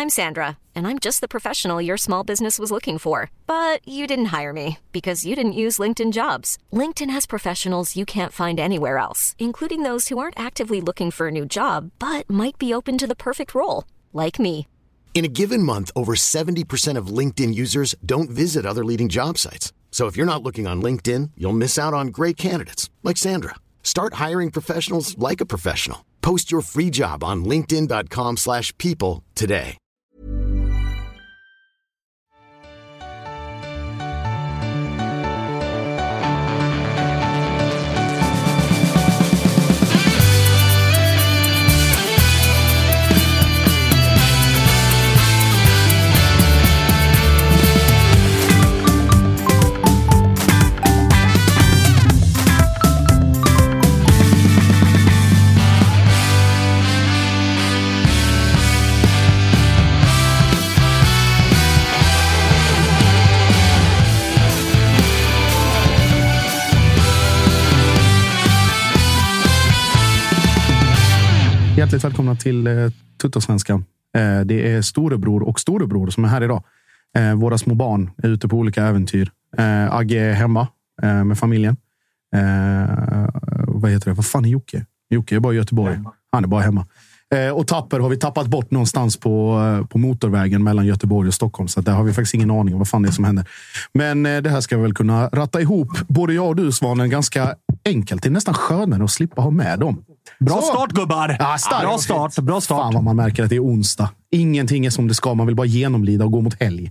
I'm Sandra, and I'm just the professional your small business was looking for. But you didn't hire me because you didn't use LinkedIn Jobs. LinkedIn has professionals you can't find anywhere else, including those who aren't actively looking for a new job, but might be open to the perfect role, like me. In a given month, over 70% of LinkedIn users don't visit other leading job sites. So if you're not looking on LinkedIn, you'll miss out on great candidates like Sandra. Start hiring professionals like a professional. Post your free job on linkedin.com/people today. Hjärtligt välkomna till Tuttosvenskan. Det är storebror och storebror som är här idag. Våra små barn är ute på olika äventyr. Agge är hemma med familjen. Vad heter det? Vad fan är Jocke? Jocke är bara i Göteborg. Han är bara hemma. Och Tapper har vi tappat bort någonstans på motorvägen mellan Göteborg och Stockholm. Så där har vi faktiskt ingen aning om vad fan det är som händer. Men det här ska vi väl kunna ratta ihop. Både jag och du, Svanen, ganska enkelt. Det är nästan skönare att slippa ha med dem. Bra start, gubbar! Ja, Bra start. Fan vad man märker att det är onsdag. Ingenting är som det ska. Man vill bara genomlida och gå mot helg.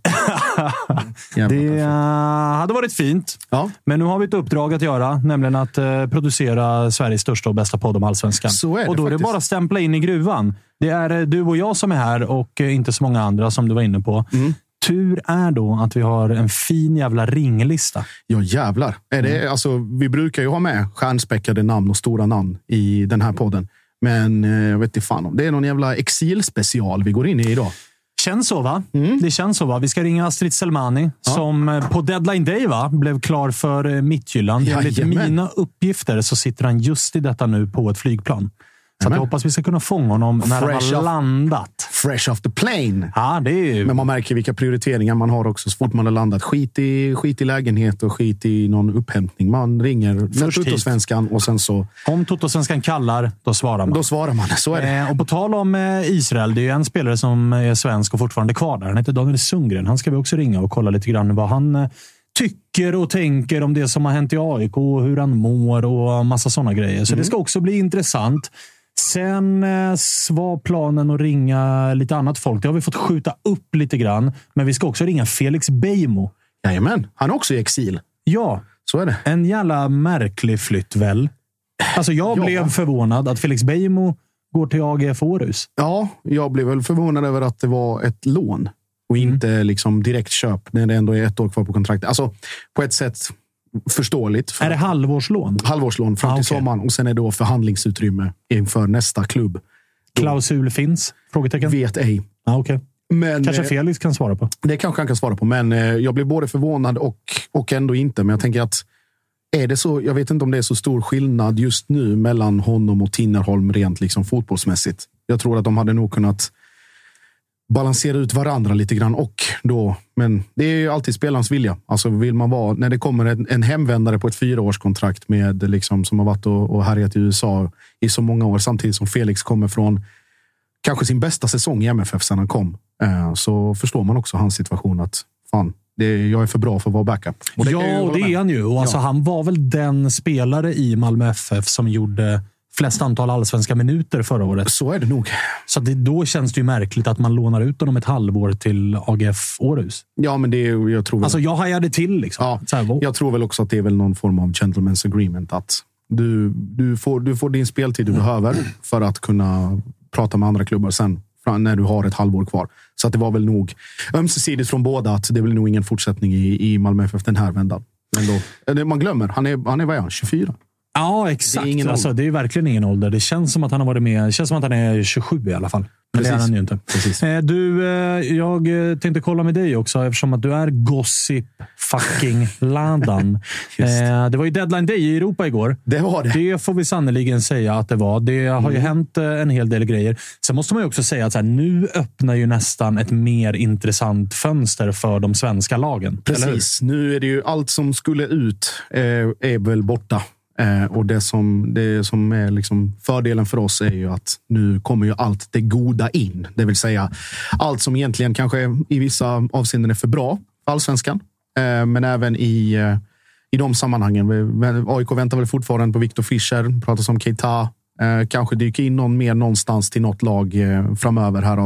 Det hade varit fint. Ja. Men nu har vi ett uppdrag att göra. Nämligen att producera Sveriges största och bästa podd om Allsvenskan. Så är det, och då faktiskt. är det bara att stämpla in i gruvan. Det är du och jag som är här och inte så många andra som du var inne på. Tur är då att vi har en fin jävla ringlista. Ja, jävlar. Är det, alltså, vi brukar ju ha med stjärnspäckade namn och stora namn i den här podden. Men jag vet inte fan om det är någon jävla exilspecial vi går in i idag. Känns så, va? Det känns så, va? Vi ska ringa Astrid Selmani som på deadline day, va, blev klar för Midtjylland. Enligt mina uppgifter så sitter han just i detta nu på ett flygplan. Så jag hoppas vi ska kunna fånga honom när han har landat. Fresh off the plane. Ja, det är ju... Men man märker vilka prioriteringar man har också så fort man har landat. Skit i lägenhet och skit i någon upphämtning. Man ringer Tuttosvenskan och sen så... Om Tuttosvenskan kallar, då svarar man. Då svarar man, så är det. Och på tal om Israel, det är ju en spelare som är svensk och fortfarande kvar där. Han heter Daniel Sundgren. Han ska vi också ringa och kolla lite grann vad han tycker och tänker om det som har hänt i AIK och hur han mår och massa sådana grejer. Så det ska också bli intressant. Sen var planen att ringa lite annat folk. Det har vi fått skjuta upp lite grann. Men vi ska också ringa Felix Beijmo. Jajamän, han är också i exil. Ja, så är det. En jävla märklig flytt väl. Alltså jag blev förvånad att Felix Beijmo går till AGF Århus. Ja, jag blev väl förvånad över att det var ett lån. Och inte liksom direkt köp när det ändå är 1 år kvar på kontraktet. Alltså på ett sätt förståeligt. Är det halvårslån? Halvårslån fram till sommaren. Och sen är det då förhandlingsutrymme inför nästa klubb. Klausul finns? Frågetecken? Vet ej. Okay. Men, kanske Felix kan svara på. Det kanske han kan svara på. Men jag blev både förvånad och ändå inte. Men jag tänker att är det så, jag vet inte om det är så stor skillnad just nu mellan honom och Tinnerholm rent liksom fotbollsmässigt. Jag tror att de hade nog kunnat balansera ut varandra lite grann och då, men det är ju alltid spelarens vilja. Alltså vill man vara, när det kommer en hemvändare på ett 4-årskontrakt med liksom som har varit och härjat i USA i så många år samtidigt som Felix kommer från kanske sin bästa säsong i MFF sedan han kom, så förstår man också hans situation att fan, jag är för bra för att vara backup. Och det är han ju. Och alltså, han var väl den spelare i Malmö FF som gjorde flest antal allsvenska minuter förra året. Så är det nog. Så då känns det ju märkligt att man lånar ut honom ett halvår till AGF Århus. Ja, men jag tror väl... Alltså, jag hajade till liksom. Ja, så här, jag tror väl också att det är väl någon form av gentleman's agreement att du får din speltid du behöver för att kunna prata med andra klubbar sen när du har ett halvår kvar. Så att det var väl nog ömsesidigt från båda att det är väl nog ingen fortsättning i Malmö FF den här vändan. Men då, man glömmer, han är vad är han? 24? Ja, exakt. Det är verkligen ingen ålder. Det känns som att han har varit med. Det känns som att han är 27 i alla fall. Men det är han ju inte. Du, jag tänkte kolla med dig också eftersom att du är gossip fucking ladan. Det var ju deadline day i Europa igår. Det var det. Det får vi sannoliken säga att det var. Det har ju hänt en hel del grejer. Sen måste man ju också säga att så här, nu öppnar ju nästan ett mer intressant fönster för de svenska lagen. Precis. Nu är det ju allt som skulle ut är väl borta. Och det som är liksom fördelen för oss är ju att nu kommer ju allt det goda in. Det vill säga allt som egentligen kanske i vissa avseenden är för bra för allsvenskan. Men även i de sammanhangen. AIK väntar väl fortfarande på Victor Fischer. Pratas om Keita. Kanske dyker in någon mer någonstans till något lag framöver här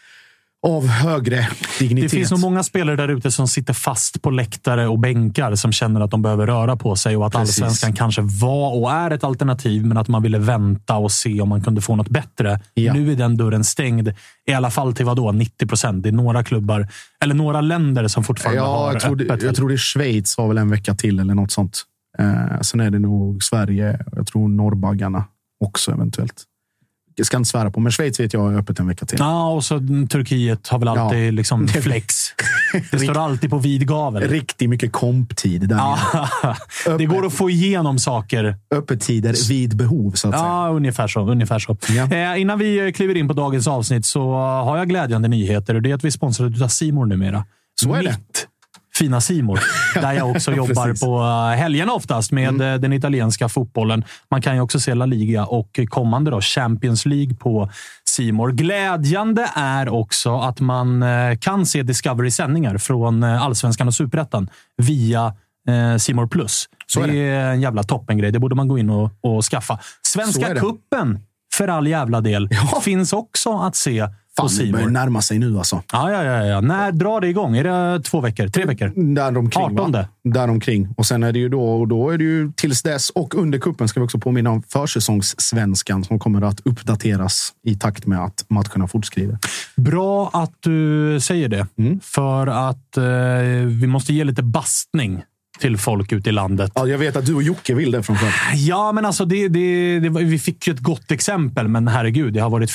av högre dignitet. Det finns nog många spelare där ute som sitter fast på läktare och bänkar som känner att de behöver röra på sig och att allsvenskan kanske var och är ett alternativ, men att man ville vänta och se om man kunde få något bättre. Ja. Nu är den dörren stängd. I alla fall till 90%. Det är några klubbar eller några länder som fortfarande har öppet. Jag tror det är Schweiz har väl en vecka till eller något sånt. Sen är det nog Sverige. Jag tror Norrbaggarna också eventuellt. Jag ska inte svära på, men Schweiz vet jag är öppet en vecka till. Ja, och så Turkiet har väl alltid liksom flex. Det står alltid på vid gavel. Riktigt mycket komptid där. Det går att få igenom saker. Öppettider vid behov, så att säga. Ja, ungefär så. Ja. Innan vi kliver in på dagens avsnitt så har jag glädjande nyheter. Och det är att vi sponsrar av C More numera. Så är det. Fina C More, där jag också jobbar på helgerna oftast med den italienska fotbollen. Man kan ju också se La Liga och kommande då Champions League på C More. Glädjande är också att man kan se Discovery-sändningar från Allsvenskan och Superettan via C More Plus. Så det är en jävla toppengrej. Det borde man gå in och skaffa. Svenska kuppen för all jävla del finns också att se. Fan, det börjar närma sig nu alltså. Ja. När drar det igång? Är det 2 veckor? 3 veckor? Däromkring, 18. Däromkring. Och sen är det ju då är det ju tills dess. Och under kuppen ska vi också påminna om försäsongssvenskan som kommer att uppdateras i takt med att matcherna fortskrider. Bra att du säger det. För att vi måste ge lite bastning till folk ute i landet. Ja, jag vet att du och Jocke vill det från förr. Ja, men alltså vi fick ju ett gott exempel, men herregud, det har varit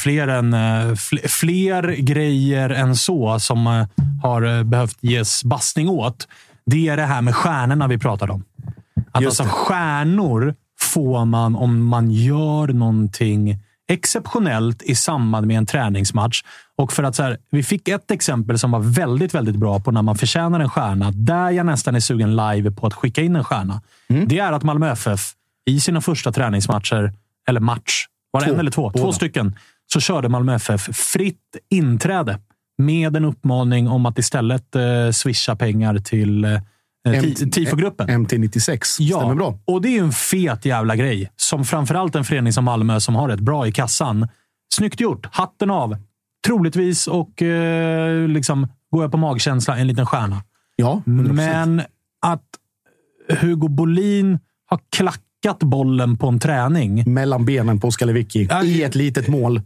fler grejer än så som har behövt ges bastning åt. Det är det här med stjärnorna vi pratade om. Att alltså stjärnor får man om man gör någonting exceptionellt i samband med en träningsmatch. Och för att så här, vi fick ett exempel som var väldigt, väldigt bra på när man förtjänar en stjärna. Där jag nästan är sugen live på att skicka in en stjärna. Det är att Malmö FF i sina första träningsmatcher, eller match, var det en eller två stycken, så körde Malmö FF fritt inträde med en uppmaning om att istället swisha pengar till TIFO-gruppen. MT96. Stämmer bra. Och det är ju en fet jävla grej. Som framförallt en förening som Malmö som har rätt bra i kassan. Snyggt gjort. Hatten av. Troligtvis och liksom går jag på magkänsla en liten stjärna. Ja, 100%. Men att Hugo Bolin har klackat bollen på en träning. Mellan benen på Oskar Lewicki. I ett litet mål.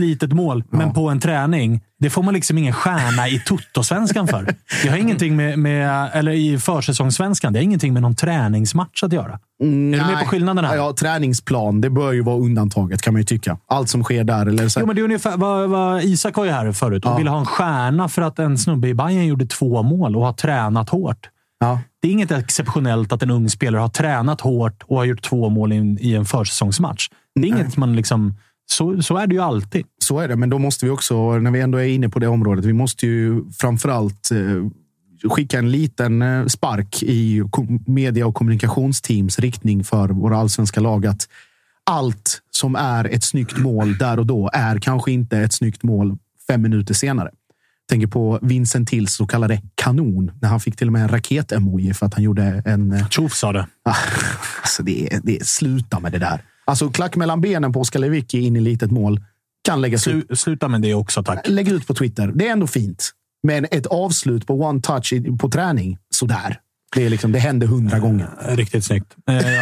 Men på en träning. Det får man liksom ingen stjärna i Toto-svenskan för. Det har ingenting med eller i försäsongssvenskan. Det har ingenting med någon träningsmatch att göra. Är du med på skillnaden här? Ja, träningsplan. Det bör ju vara undantaget, kan man ju tycka. Allt som sker där. Eller så. Jo, men det är ungefär vad Isak var ju här förut. Och ville ha en stjärna för att en snubbe i Bayern gjorde 2 mål och har tränat hårt. Ja. Det är inget exceptionellt att en ung spelare har tränat hårt och har gjort 2 mål i en försäsongsmatch. Det är inget man liksom... Så är det ju alltid. Så är det, men då måste vi också, när vi ändå är inne på det området, vi måste ju framförallt skicka en liten spark i media- och kommunikationsteams riktning för våra allsvenska lag att allt som är ett snyggt mål där och då är kanske inte ett snyggt mål 5 minuter senare. Tänker på Vincent Tills så kallade kanon när han fick till och med en raket-emoji för att han gjorde en... Tjoff sa det. Alltså det sluta med det där. Alltså klack mellan benen på Oskar Lewicki in i litet mål kan läggas ut. Sluta med det också, tack. Lägg ut på Twitter. Det är ändå fint. Men ett avslut på one touch på träning, sådär. Det är liksom, det händer 100 gånger. Riktigt snyggt.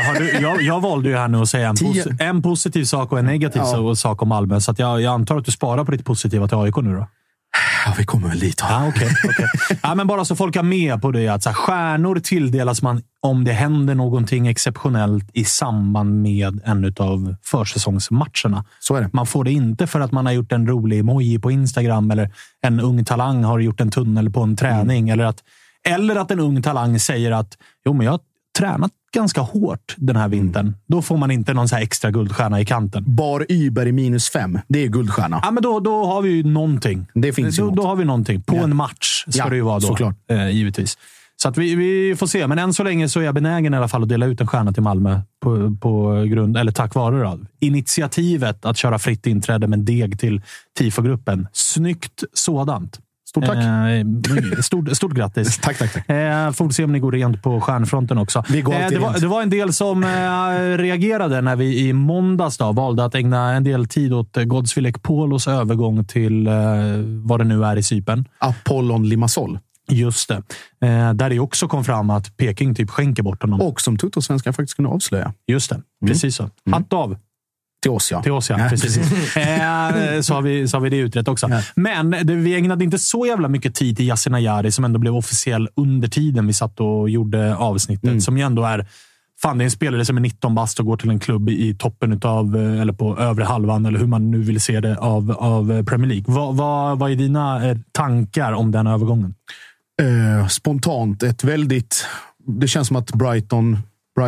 Jag valde ju här nu att säga en positiv sak och en negativ sak om Malmö. Så att jag antar att du sparar på ditt positiva till AIK nu då. Ja, vi kommer väl dit. Ja, okej. Ja, men bara så folk är med på det. Att så här, stjärnor tilldelas man om det händer någonting exceptionellt i samband med en av försäsongsmatcherna. Så är det. Man får det inte för att man har gjort en rolig emoji på Instagram eller en ung talang har gjort en tunnel på en träning. Eller att en ung talang säger att jo, men jag har tränat ganska hårt den här vintern. Då får man inte någon så här extra guldstjärna i kanten. Bar Uber i -5. Det är guldstjärna. Ja, men då har vi ju någonting. Det finns ju då har vi någonting. På en match ska det ju vara då. Såklart. Givetvis. Så att vi får se. Men än så länge så är jag benägen i alla fall att dela ut en stjärna till Malmö på grund, eller tack vare då, initiativet att köra fritt inträde med deg till TIFO-gruppen. Snyggt sådant. Stort tack. Stort grattis. Tack. Får se om ni går rent på stjärnfronten också. Det var en del som reagerade när vi i måndags då valde att ägna en del tid åt Godswill Ekpolos övergång till vad det nu är i Cypern. Apollon Limassol. Just det. Där det också kom fram att Peking typ skänker bort honom. Och som Tuttosvenskan faktiskt kunde avslöja. Just det. Precis så. Hatt av. Till oss, ja. Precis. Så har vi det utrett också. Ja. Men vi ägnade inte så jävla mycket tid till Yasin Ayari som ändå blev officiell under tiden vi satt och gjorde avsnittet. Som ju ändå är... Fan, det är en spelare som är 19 bast och går till en klubb i toppen utav, eller på övre halvan, eller hur man nu vill se det, av Premier League. Vad är dina tankar om den övergången? Spontant, det känns som att Brighton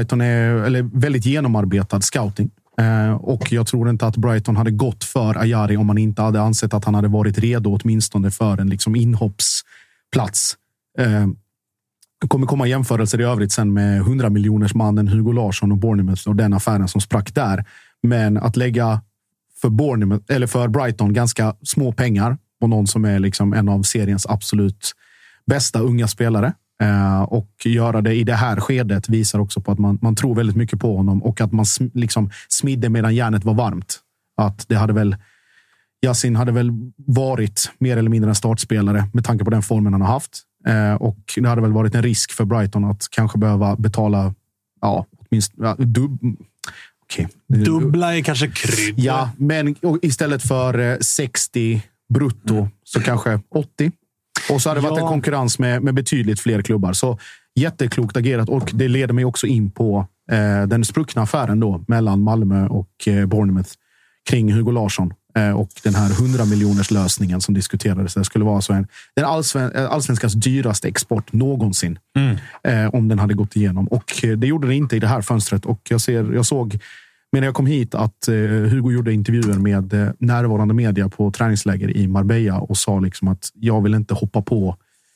är väldigt genomarbetad scouting. Och jag tror inte att Brighton hade gått för Ayari om man inte hade ansett att han hade varit redo åtminstone för en liksom inhoppsplats. Det kommer komma jämförelser i övrigt sen med 100 miljoners mannen Hugo Larsson och Bournemouth och den affären som sprack där. Men att lägga för Brighton ganska små pengar på någon som är liksom en av seriens absolut bästa unga spelare och göra det i det här skedet visar också på att man tror väldigt mycket på honom och att man liksom smidde medan järnet var varmt. Att det hade väl Yasin hade väl varit mer eller mindre en startspelare med tanke på den formen han har haft. Och det hade väl varit en risk för Brighton att kanske behöva betala åtminstone dubbla är kanske krydd. Ja, men istället för 60 brutto så kanske 80. Och så hade det varit en konkurrens med betydligt fler klubbar. Så jätteklokt agerat. Och det leder mig också in på den spruckna affären då mellan Malmö och Bournemouth kring Hugo Larsson. Och den här 100 miljoners lösningen som diskuterades. Det skulle vara så den allsvenskans dyraste export någonsin. Om den hade gått igenom. Och det gjorde det inte i det här fönstret. Och jag såg när jag kom hit att Hugo gjorde intervjuer med närvarande media på träningsläger i Marbella och sa liksom att jag vill inte hoppa på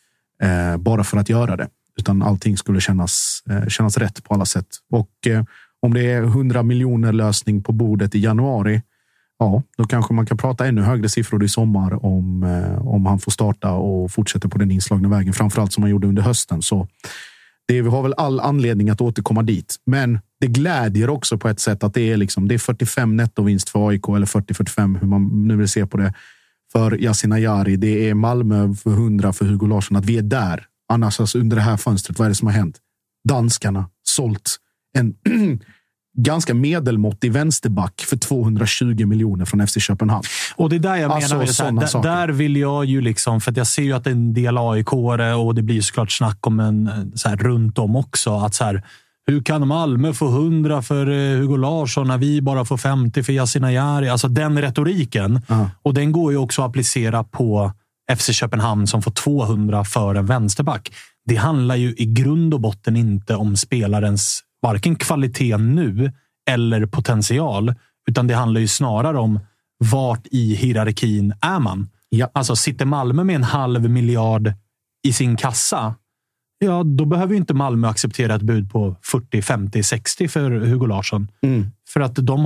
bara för att göra det. Utan allting skulle kännas rätt på alla sätt. Och om det är 100 miljoner lösning på bordet i januari, ja, då kanske man kan prata ännu högre siffror i sommar om han får starta och fortsätta på den inslagna vägen. Framförallt som man gjorde under hösten. Så vi har väl all anledning att återkomma dit. Men det glädjer också på ett sätt att det är 45 nettovinst för AIK eller 40-45 hur man nu vill se på det för Yasin Ayari. Det är Malmö för 100 för Hugo Larsson. Att vi är där. Annars alltså, under det här fönstret, vad är det som har hänt? Danskarna sålt en ganska medelmåttig vänsterback för 220 miljoner från FC Köpenhamn. Och det är där jag menar, där vill jag ju liksom, för att jag ser ju att en del AIK-are och det blir såklart snack om en så här runt om också, att så här, hur kan Malmö få 100 för Hugo Larsson när vi bara får 50 för Yasin Ayari? Alltså den retoriken. Och den går ju också att applicera på FC Köpenhamn som får 200 för en vänsterback. Det handlar ju i grund och botten inte om spelarens varken kvalitet nu eller potential, utan det handlar ju snarare om vart i hierarkin är man. Ja. Alltså sitter Malmö med 500 miljoner i sin kassa, ja, då behöver ju inte Malmö acceptera ett bud på 40, 50, 60 för Hugo Larsson. För att de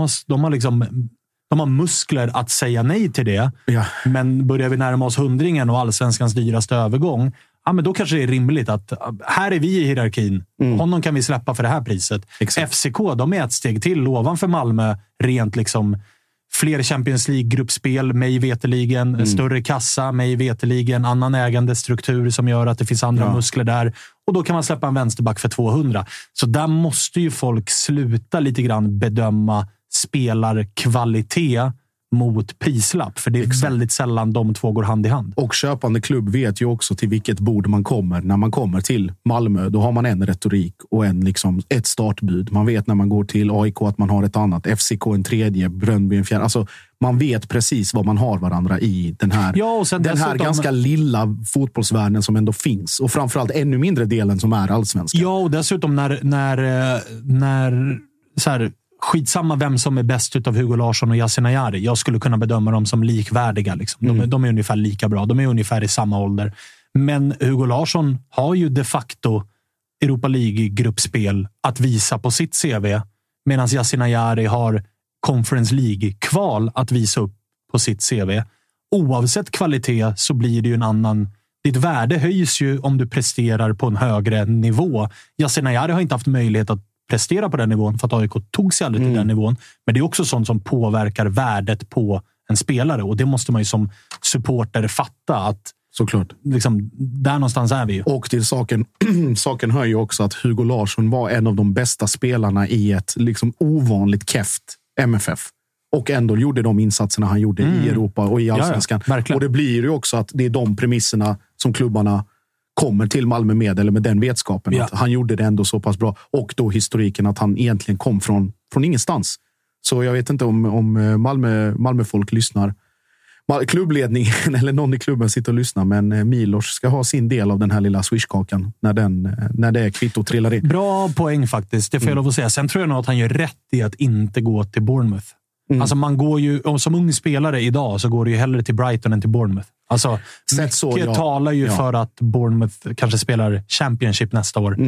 har muskler att säga nej till det. Ja. Men börjar vi närma oss 100-ringen och allsvenskans dyraste övergång, ja, men då kanske det är rimligt att här är vi i hierarkin. Honom kan vi släppa för det här priset. Exakt. FCK, de är ett steg till ovan för Malmö. Rent liksom fler Champions League-gruppspel, mig veteligen. Större kassa, mig veteligen. Annan ägandestruktur som gör att det finns andra muskler där. Och då kan man släppa en vänsterback för 200. Så där måste ju folk sluta lite grann bedöma spelarkvalitet mot prislapp. För det är väldigt sällan de två går hand i hand. Och köpande klubb vet ju också till vilket bord man kommer. När man kommer till Malmö, då har man en retorik och ett startbud. Man vet när man går till AIK att man har ett annat. FCK en tredje, Bröndby en fjärde. Alltså, man vet precis vad man har varandra i den här, och sen den här ganska lilla fotbollsvärlden som ändå finns. Och framförallt ännu mindre delen som är allsvenska. Ja, och dessutom när så här, skitsamma vem som är bäst utav Hugo Larsson och Yasin Ayari. Jag skulle kunna bedöma dem som likvärdiga. Liksom. De är ungefär lika bra. De är ungefär i samma ålder. Men Hugo Larsson har ju de facto Europa League-gruppspel att visa på sitt CV. Medan Yasin Ayari har Conference League-kval att visa upp på sitt CV. Oavsett kvalitet så blir det ju en annan... Ditt värde höjs ju om du presterar på en högre nivå. Yasin Ayari har inte haft möjlighet att prestera på den nivån för att AIK tog sig aldrig till den nivån. Men det är också sånt som påverkar värdet på en spelare. Och det måste man ju som supporter fatta att såklart. Liksom, där någonstans är vi ju. Och till saken hör ju också att Hugo Larsson var en av de bästa spelarna i ett liksom ovanligt keft MFF. Och ändå gjorde de insatserna han gjorde i Europa och i Allsvenskan. Ja, och det blir ju också att det är de premisserna som klubbarna kommer till Malmö med, eller med den vetskapen. Ja. Att han gjorde det ändå så pass bra. Och då historiken att han egentligen kom från ingenstans. Så jag vet inte om Malmö-folk lyssnar. Klubbledningen eller någon i klubben sitter och lyssnar, men Milos ska ha sin del av den här lilla swishkakan när det kvitto trillar in. Bra poäng faktiskt, det får jag lov att säga. Sen tror jag nog att han gör rätt i att inte gå till Bournemouth. Alltså man går ju, som ung spelare idag så går det ju hellre till Brighton än till Bournemouth. Alltså mycket talar ju för att Bournemouth kanske spelar Championship nästa år.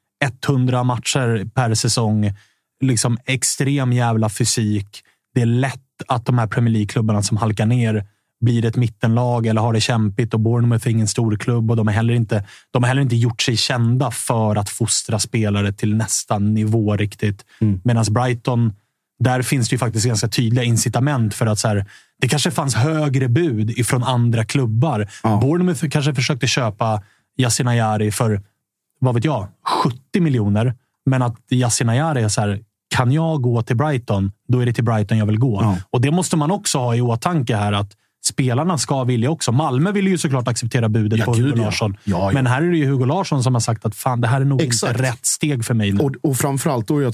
100 matcher per säsong, liksom extrem jävla fysik. Det är lätt att de här Premier League-klubbarna som halkar ner blir ett mittenlag eller har det kämpigt, och Bournemouth är ingen stor klubb och de har heller inte gjort sig kända för att fostra spelare till nästa nivå riktigt. Medan Brighton, där finns det ju faktiskt ganska tydliga incitament för att så här, det kanske fanns högre bud ifrån andra klubbar. Bournemouth kanske försökte köpa Yasin Ayari för, vad vet jag, 70 miljoner. Men att Yasin Ayari är så här, kan jag gå till Brighton, då är det till Brighton jag vill gå. Och det måste man också ha i åtanke här, att spelarna ska vilja också. Malmö vill ju såklart acceptera budet på Hugo Larsson. Ja. Men här är det ju Hugo Larsson som har sagt att fan, det här är nog inte rätt steg för mig nu. Och framförallt då, jag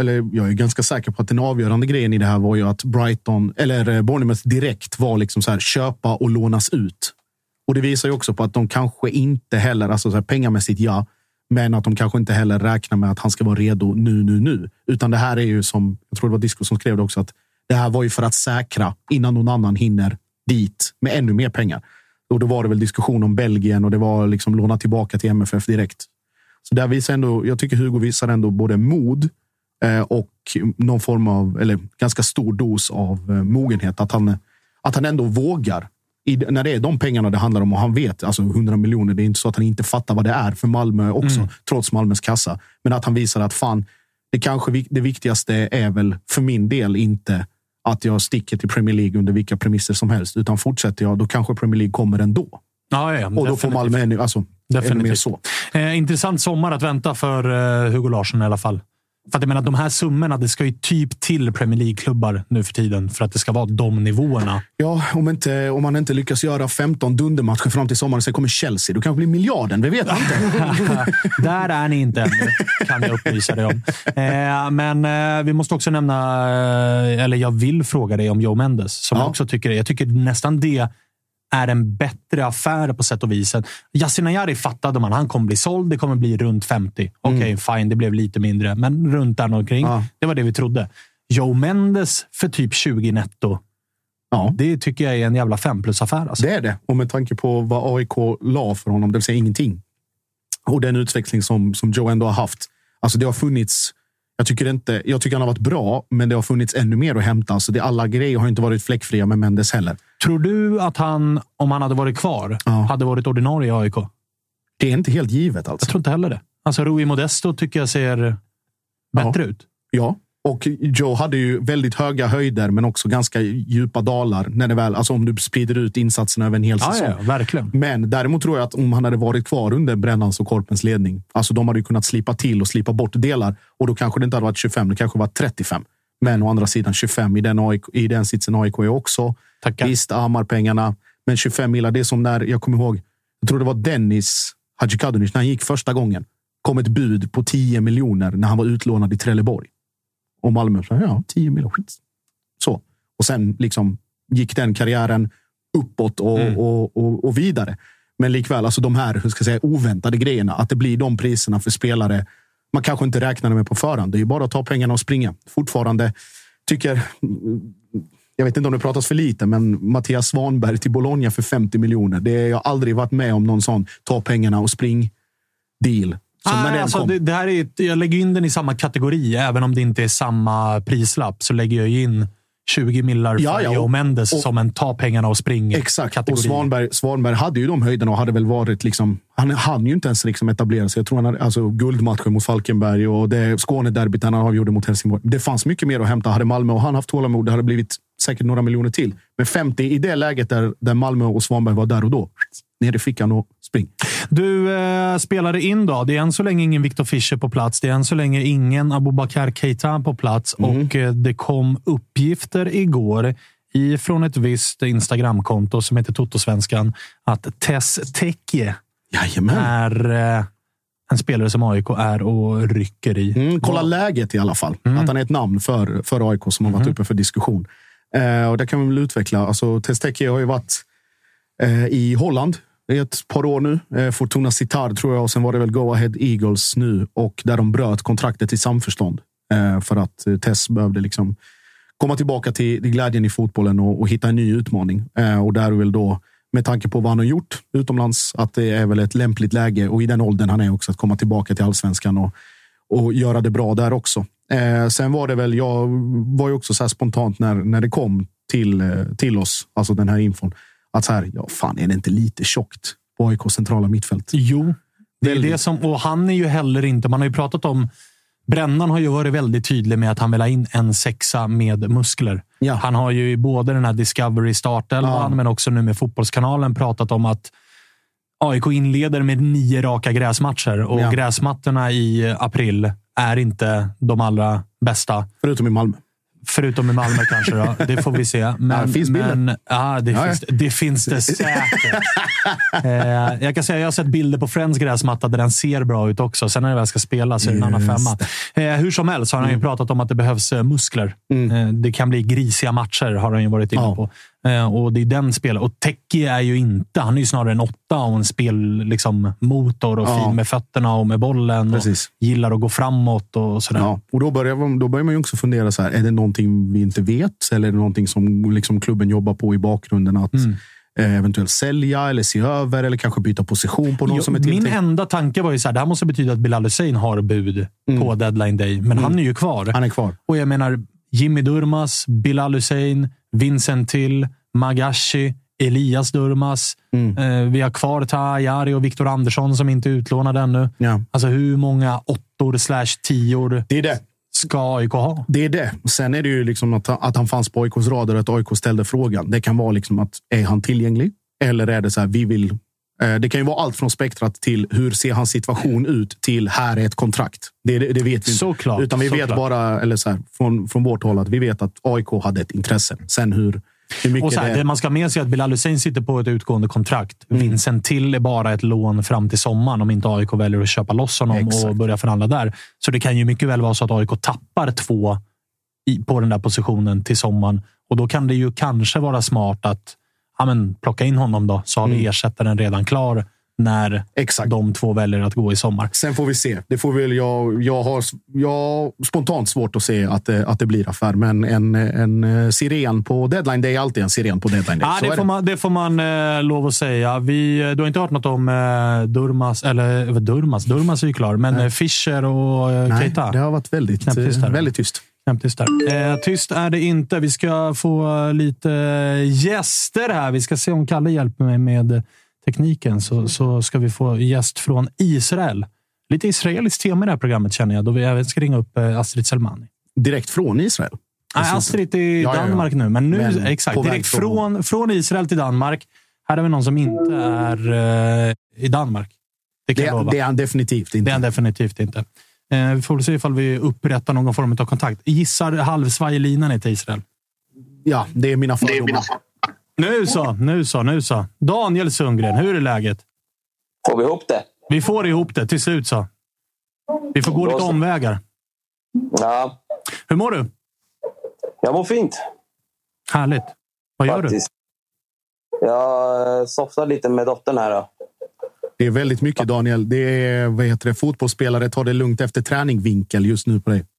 är ganska säker på att den avgörande grejen i det här var ju att Bournemouth direkt var liksom så här, köpa och lånas ut. Och det visar ju också på att de kanske inte heller, alltså så här, pengamässigt men att de kanske inte heller räknar med att han ska vara redo nu. Utan det här är ju, som jag tror det var Disco som skrev det också, att det här var ju för att säkra innan någon annan hinner dit med ännu mer pengar. Och då var det väl diskussion om Belgien och det var liksom låna tillbaka till MFF direkt. Så där visar ändå, jag tycker Hugo visar ändå både mod och någon form av, eller ganska stor dos av mogenhet. Att han ändå vågar. När det är de pengarna det handlar om, och han vet, alltså 100 miljoner, det är inte så att han inte fattar vad det är för Malmö också, trots Malmös kassa. Men att han visar att fan, det viktigaste är väl för min del inte att jag sticker till Premier League under vilka premisser som helst, utan fortsätter jag, då kanske Premier League kommer ändå. Ja, och då får Malmö ännu mer så. Intressant sommar att vänta för Hugo Larsson i alla fall. För att jag menar, de här summorna, det ska ju typ till Premier League-klubbar nu för tiden för att det ska vara de nivåerna. Ja, om man inte lyckas göra 15 dundermatcher fram till sommaren så kommer Chelsea. Då kanske blir miljarden, det vet man inte. Där är ni inte ännu, kan jag upplysa dig om. Men vi måste också nämna, eller jag vill fråga dig om Joe Mendes, som jag också tycker, jag tycker nästan det är en bättre affär på sätt och vis. Yasin Ayari fattade man, han kommer bli såld, det kommer bli runt 50. Okej, fine, det blev lite mindre, men runt där omkring. Det var det vi trodde. Joe Mendes för typ 20 netto. Ja. Det tycker jag är en jävla 5+-affär. Alltså. Det är det, och med tanke på vad AIK la för honom, det vill säga ingenting. Och den utveckling som Joe ändå har haft. Alltså det har funnits, jag tycker han har varit bra, men det har funnits ännu mer att hämta. Alltså alla grejer har inte varit fläckfria med Mendes heller. Tror du att han, om han hade varit kvar, hade varit ordinarie i AIK? Det är inte helt givet alltså. Jag tror inte heller det. Alltså Rui Modesto tycker jag ser bättre ut. Ja, och Joe hade ju väldigt höga höjder men också ganska djupa dalar när det väl, alltså om du sprider ut insatserna över en hel säsong. Ja, verkligen. Men däremot tror jag att om han hade varit kvar under Brännans och Korpens ledning, alltså de hade ju kunnat slipa till och slipa bort delar, och då kanske det inte hade varit 25, det kanske var 35. Men å andra sidan 25 i den sitsen AIK är också. Tackar. Visst, Amarpengarna. Men 25 millar, det är som när, jag kommer ihåg, jag tror det var Dennis Hadzikadunic, när han gick första gången, kom ett bud på 10 miljoner när han var utlånad i Trelleborg. Och Malmö sa, 10 miljoner, skit. Så. Och sen liksom gick den karriären uppåt och vidare. Men likväl, alltså de här, hur ska jag säga, oväntade grejerna, att det blir de priserna för spelare man kanske inte räknade med på förhand. Det är ju bara att ta pengarna och springa. Fortfarande tycker, jag vet inte om det pratas för lite, men Mattias Svanberg till Bologna för 50 miljoner. Det har jag aldrig varit med om någon sån ta pengarna och spring deal. Alltså, det här är, jag lägger in den i samma kategori, även om det inte är samma prislapp, så lägger jag in 20 millar för Joe Mendes som en ta pengarna och spring. Exakt, och Svanberg hade ju de höjderna och hade väl varit liksom, han hann ju inte ens liksom etablera sig. Jag tror han hade, alltså guldmatchen mot Falkenberg och det Skånederbyt han avgjorde mot Helsingborg. Det fanns mycket mer att hämta. Hade Malmö och han haft tålamod, det hade blivit säkert några miljoner till. Men 50 i det läget där Malmö och Svanberg var där och då. Ner i fickan och spring. Du spelade in då. Det är än så länge ingen Victor Fischer på plats. Det är än så länge ingen Aboubakar Keita på plats. Och det kom uppgifter igår från ett visst Instagramkonto som heter Totosvenskan att Tess Tekke är en spelare som AIK är och rycker i. Kolla läget i alla fall. Att han är ett namn för AIK som har varit uppe för diskussion. Och det kan vi väl utveckla. Alltså, Tess Tekke har ju varit i Holland i ett par år nu. Fortuna Sittard tror jag, och sen var det väl Go Ahead Eagles nu, och där de bröt kontraktet i samförstånd för att Tess behövde liksom komma tillbaka till glädjen i fotbollen och hitta en ny utmaning. Och där är väl då, med tanke på vad han har gjort utomlands, att det är väl ett lämpligt läge, och i den åldern han är också, att komma tillbaka till Allsvenskan och göra det bra där också. Sen var det väl, jag var ju också så här spontant när det kom till oss, alltså den här infon, att så här, fan, är det inte lite tjockt på AIK centrala mittfält? Jo, det är det som, och han är ju heller inte, man har ju pratat om, Brännan har ju varit väldigt tydlig med att han vill ha in en sexa med muskler. Ja. Han har ju i både den här Discovery-startelvan men också nu med Fotbollskanalen pratat om att AIK inleder med 9 raka gräsmatcher, och gräsmattorna i april är inte de allra bästa. Förutom i Malmö kanske då. Det får vi se. Men, det finns det säkert. Jag kan säga, jag har sett bilder på Friends gräsmatta där den ser bra ut också. Sen när det väl ska spela så är det en annan femma. Hur som helst har han ju pratat om att det behövs muskler. Det kan bli grisiga matcher, har han ju varit inne på. Och det är den spelaren. Och Tekke är ju inte, han är ju snarare en 8 och en spel liksom motor och fin med fötterna och med bollen. Precis. Och gillar att gå framåt och sådär. Ja. Och då börjar man ju också fundera så här, är det någonting vi inte vet, eller är det någonting som liksom klubben jobbar på i bakgrunden att eventuellt sälja eller se över eller kanske byta position på någon som är tilltänkt? Min enda tanke var ju så här, det här måste betyda att Bilal Hussein har bud på deadline day, men han är ju kvar. Han är kvar. Och jag menar, Jimmy Durmaz, Bilal Hussein, Vincent Till, Magashi, Elias Durmaz. Vi har kvar Tajari och Viktor Andersson som inte är utlånade ännu. Ja. Alltså hur många 8/10 det är det. Ska AIK ha? Det är det. Sen är det ju liksom att han fanns på AIKs radar och att AIK ställde frågan. Det kan vara liksom att, är han tillgänglig? Eller är det så här, vi vill... Det kan ju vara allt från spektrat till hur ser hans situation ut till här är ett kontrakt. Det vet vi inte. Såklart. Utan vi vet bara, eller så här, från vårt håll, att vi vet att AIK hade ett intresse. Sen hur mycket och så här, det man ska med sig att Bilal Hussein sitter på ett utgående kontrakt. Vincent Till är bara ett lån fram till sommaren om inte AIK väljer att köpa loss honom och börja förhandla där. Så det kan ju mycket väl vara så att AIK tappar 2 på den där positionen till sommaren. Och då kan det ju kanske vara smart att plocka in honom då, så har vi ersättaren redan klar när de 2 väljer att gå i sommar. Sen får vi se. Det får väl jag har spontant svårt att se att det blir affär, men en siren på deadline day är alltid en siren på deadline day. Ja, det får man lov att säga. Du har inte hört något om Durmaz är ju klar, men Fischer och Keita. Nej, det har varit väldigt tyst. Tyst är det inte. Vi ska få lite gäster här. Vi ska se om Kalle hjälper mig med tekniken. Så ska vi få gäst från Israel. Lite israeliskt tema i det här programmet känner jag. Då vi även ska ringa upp Astrid Selmani. Direkt från Israel? Nej, Astrid är i Danmark nu. Men nu, exakt. Direkt från Israel till Danmark. Här har vi någon som inte är i Danmark. Det är han definitivt inte. Det är han definitivt inte. Vi får se ifall vi upprättar någon form av kontakt. Gissar halvsvaj i linan är till Israel. Ja, det är mina fördomar. Nu så. Daniel Sundgren, hur är läget? Får vi ihop det? Vi får ihop det, till slut så. Vi får gå lite omvägar. Ja. Hur mår du? Jag mår fint. Härligt. Vad gör du? Jag softar lite med dottern här då. Det är väldigt mycket, Daniel. Det är, fotbollsspelare tar det lugnt efter träningvinkel just nu på dig.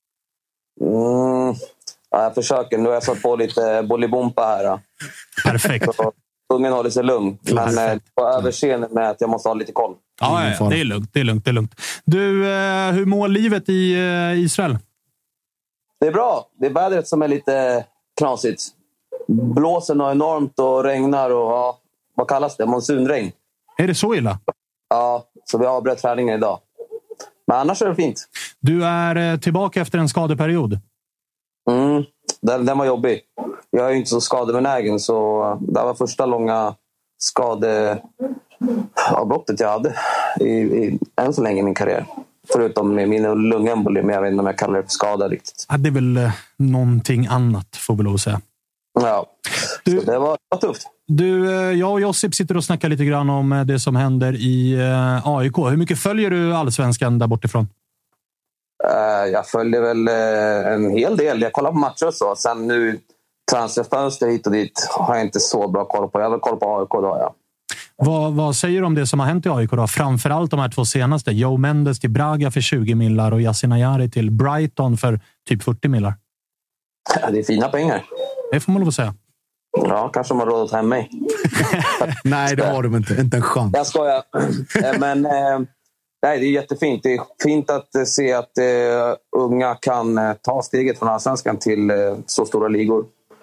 Ja, jag försöker. Nu har jag satt på lite bolibompa här då. Perfekt. Så ungen håller sig lugn. Men på överseende med att jag måste ha lite koll. Ja, det är lugnt. Du, hur mår livet i Israel? Det är bra. Det är vädret som är lite knasigt. Blåser något enormt och regnar och vad kallas det? Monsunregn. Är det så illa? Ja, så vi har avbröt träningen idag. Men annars är det fint. Du är tillbaka efter en skadeperiod. Den var jobbig. Jag är ju inte så skadebenägen, så det var första långa skadeavbrottet jag hade än så länge i min karriär. Förutom med min lungemboli, men jag vet inte om jag kallar det för skada riktigt. Ja, det är väl någonting annat, får vi lov att säga. Ja, så det var tufft. Du, jag och Josip sitter och snackar lite grann om det som händer i AIK. Hur mycket följer du allsvenskan där bortifrån? Jag följer väl en hel del. Jag kollar på matcher och så. Sen nu transferfönster hit och dit har jag inte så bra koll på. Jag vill kolla på AIK då, ja. Vad säger du om det som har hänt i AIK då? Framförallt de här 2 senaste. Joe Mendes till Braga för 20 millar och Yasin Ayari till Brighton för typ 40 millar. Ja, det är fina pengar. Det får man lov att säga. Ja, kanske man har råd att ta hem mig. Nej, det har de inte. Inte en chans. Jag skojar. Men nej, det är jättefint. Det är fint att se att unga kan ta steget från allsvenskan till så stora ligor.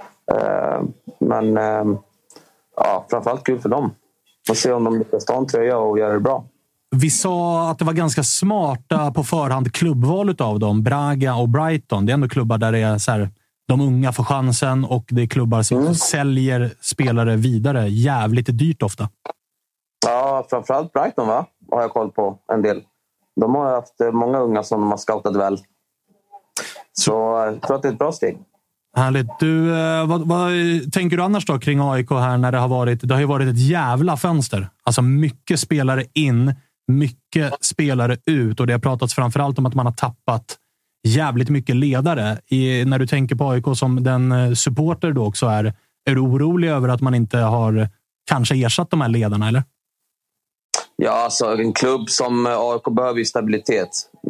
Men framförallt kul för dem. Och se om de lyckas ta en tröja och göra det bra. Vi sa att det var ganska smarta på förhand klubbvalet av dem. Braga och Brighton. Det är ändå klubbar där det är så här, de unga får chansen och det är klubbar som säljer spelare vidare. Jävligt dyrt ofta. Ja, framförallt Brighton har jag koll på en del. De har haft många unga som de har scoutat väl. Så jag tror att det är ett bra steg. Härligt. Du, vad tänker du annars då kring AIK här när det har ju varit ett jävla fönster. Alltså mycket spelare in, mycket spelare ut och det har pratats framförallt om att man har tappat jävligt mycket ledare. När du tänker på AIK som den supporter då också är du orolig över att man inte har kanske ersatt de här ledarna, eller? Ja, alltså en klubb som AIK behöver ju stabilitet.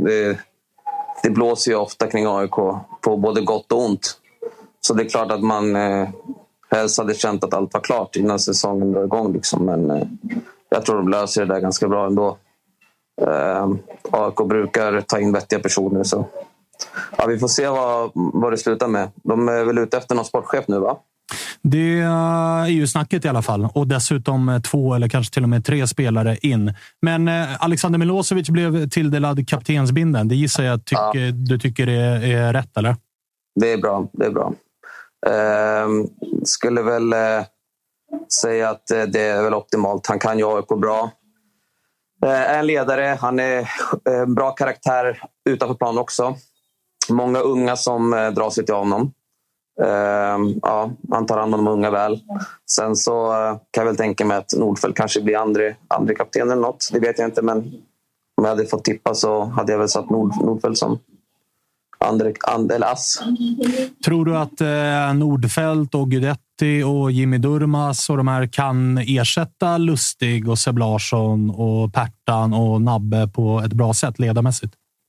Det blåser ju ofta kring AIK på både gott och ont. Så det är klart att man helst hade känt att allt var klart innan säsongen var igång. Liksom. Men jag tror de löser det där ganska bra ändå. AIK brukar ta in vettiga personer. Så. Ja, vi får se vad det slutar med. De är väl ute efter någon sportchef nu, va? Det är ju snacket i alla fall. Och dessutom 2 eller kanske till och med 3 spelare in. Men Alexander Milosevic blev tilldelad kaptensbinden. Det gissar jag du tycker är rätt, eller? Det är bra. Skulle väl säga att det är väl optimalt. Han kan ju AIK bra. Är en ledare. Han är en bra karaktär utanför plan också. Många unga som drar sig till honom. Han tar hand om de unga väl. Sen så kan jag väl tänka mig att Nordfeldt kanske blir andra kapten eller något. Det vet jag inte, men om jag hade fått tippa så hade jag väl satt Nordfeldt som eller ass. Tror du att Nordfeldt och Guidetti och Jimmy Durmaz och de här kan ersätta Lustig och Seb Larsson och Pertan och Nabbe på ett bra sätt ledarmässigt?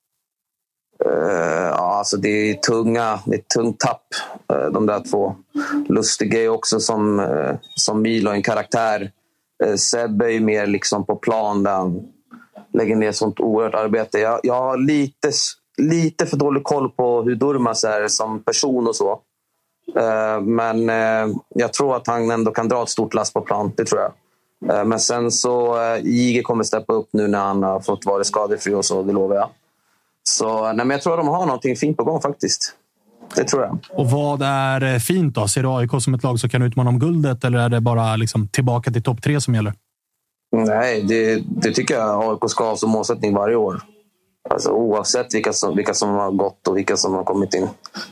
Alltså det är ett tungt tapp, de där 2. Lustig är också som Milo, en karaktär. Seb är ju mer liksom på plan där han lägger ner sånt oerhört arbete. Jag har lite för dålig koll på hur Durmaz är som person och så. Men jag tror att han ändå kan dra ett stort last på plan, det tror jag. Men sen så Jige kommer steppa upp nu när han har fått vara skadefri och så, det lovar jag. Så men jag tror att de har någonting fint på gång faktiskt. Det tror jag. Och vad är fint då? Ser du AIK som ett lag som kan utmana om guldet eller är det bara liksom tillbaka till topp 3 som gäller? Nej, det tycker jag AIK ska ha som målsättning varje år. Alltså, oavsett vilka som har gått och vilka som har kommit in.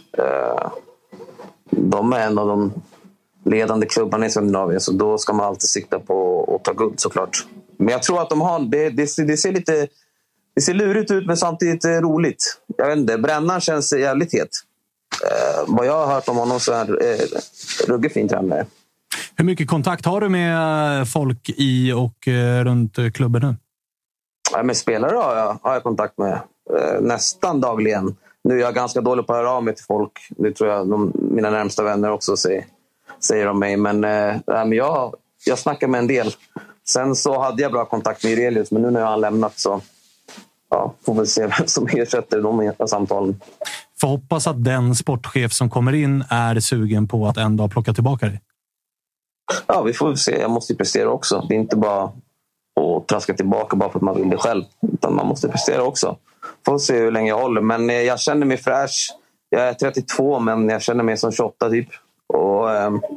De är en av de ledande klubbarna i Skandinavien, så då ska man alltid sikta på att ta guld såklart. Men jag tror att de har det ser lurigt ut men samtidigt roligt. Jag vet inte, Brännan känns jävligt het. Vad jag har hört om honom så är ruggig fin tränare. Hur mycket kontakt har du med folk i och runt klubben nu? Ja, med spelare har jag kontakt med nästan dagligen. Nu är jag ganska dålig på att höra av mig till folk. Det tror jag mina närmsta vänner också säger om mig. Men jag snackar med en del. Sen så hade jag bra kontakt med Irelius, men nu när jag har lämnat så får vi se vem som ersätter de samtalen. Får hoppas att den sportchef som kommer in är sugen på att en dag plocka tillbaka dig. Ja, vi får se. Jag måste ju prestera också. Det är inte bara att traska tillbaka bara för att man vill det själv. Utan man måste prestera också. Får se hur länge jag håller. Men jag känner mig fräsch. Jag är 32, men jag känner mig som 28 typ. Och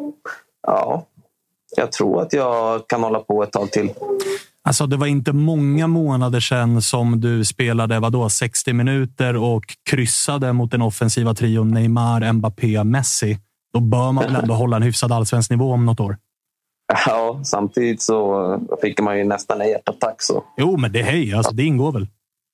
jag tror att jag kan hålla på ett tag till. Alltså det var inte många månader sedan som du spelade 60 minuter och kryssade mot den offensiva trion Neymar, Mbappé, Messi. Då bör man väl ändå hålla en hyfsad allsvensk nivå om något år. Ja, samtidigt så fick man ju nästan en hjärtattack. Så. Jo, men det ingår väl.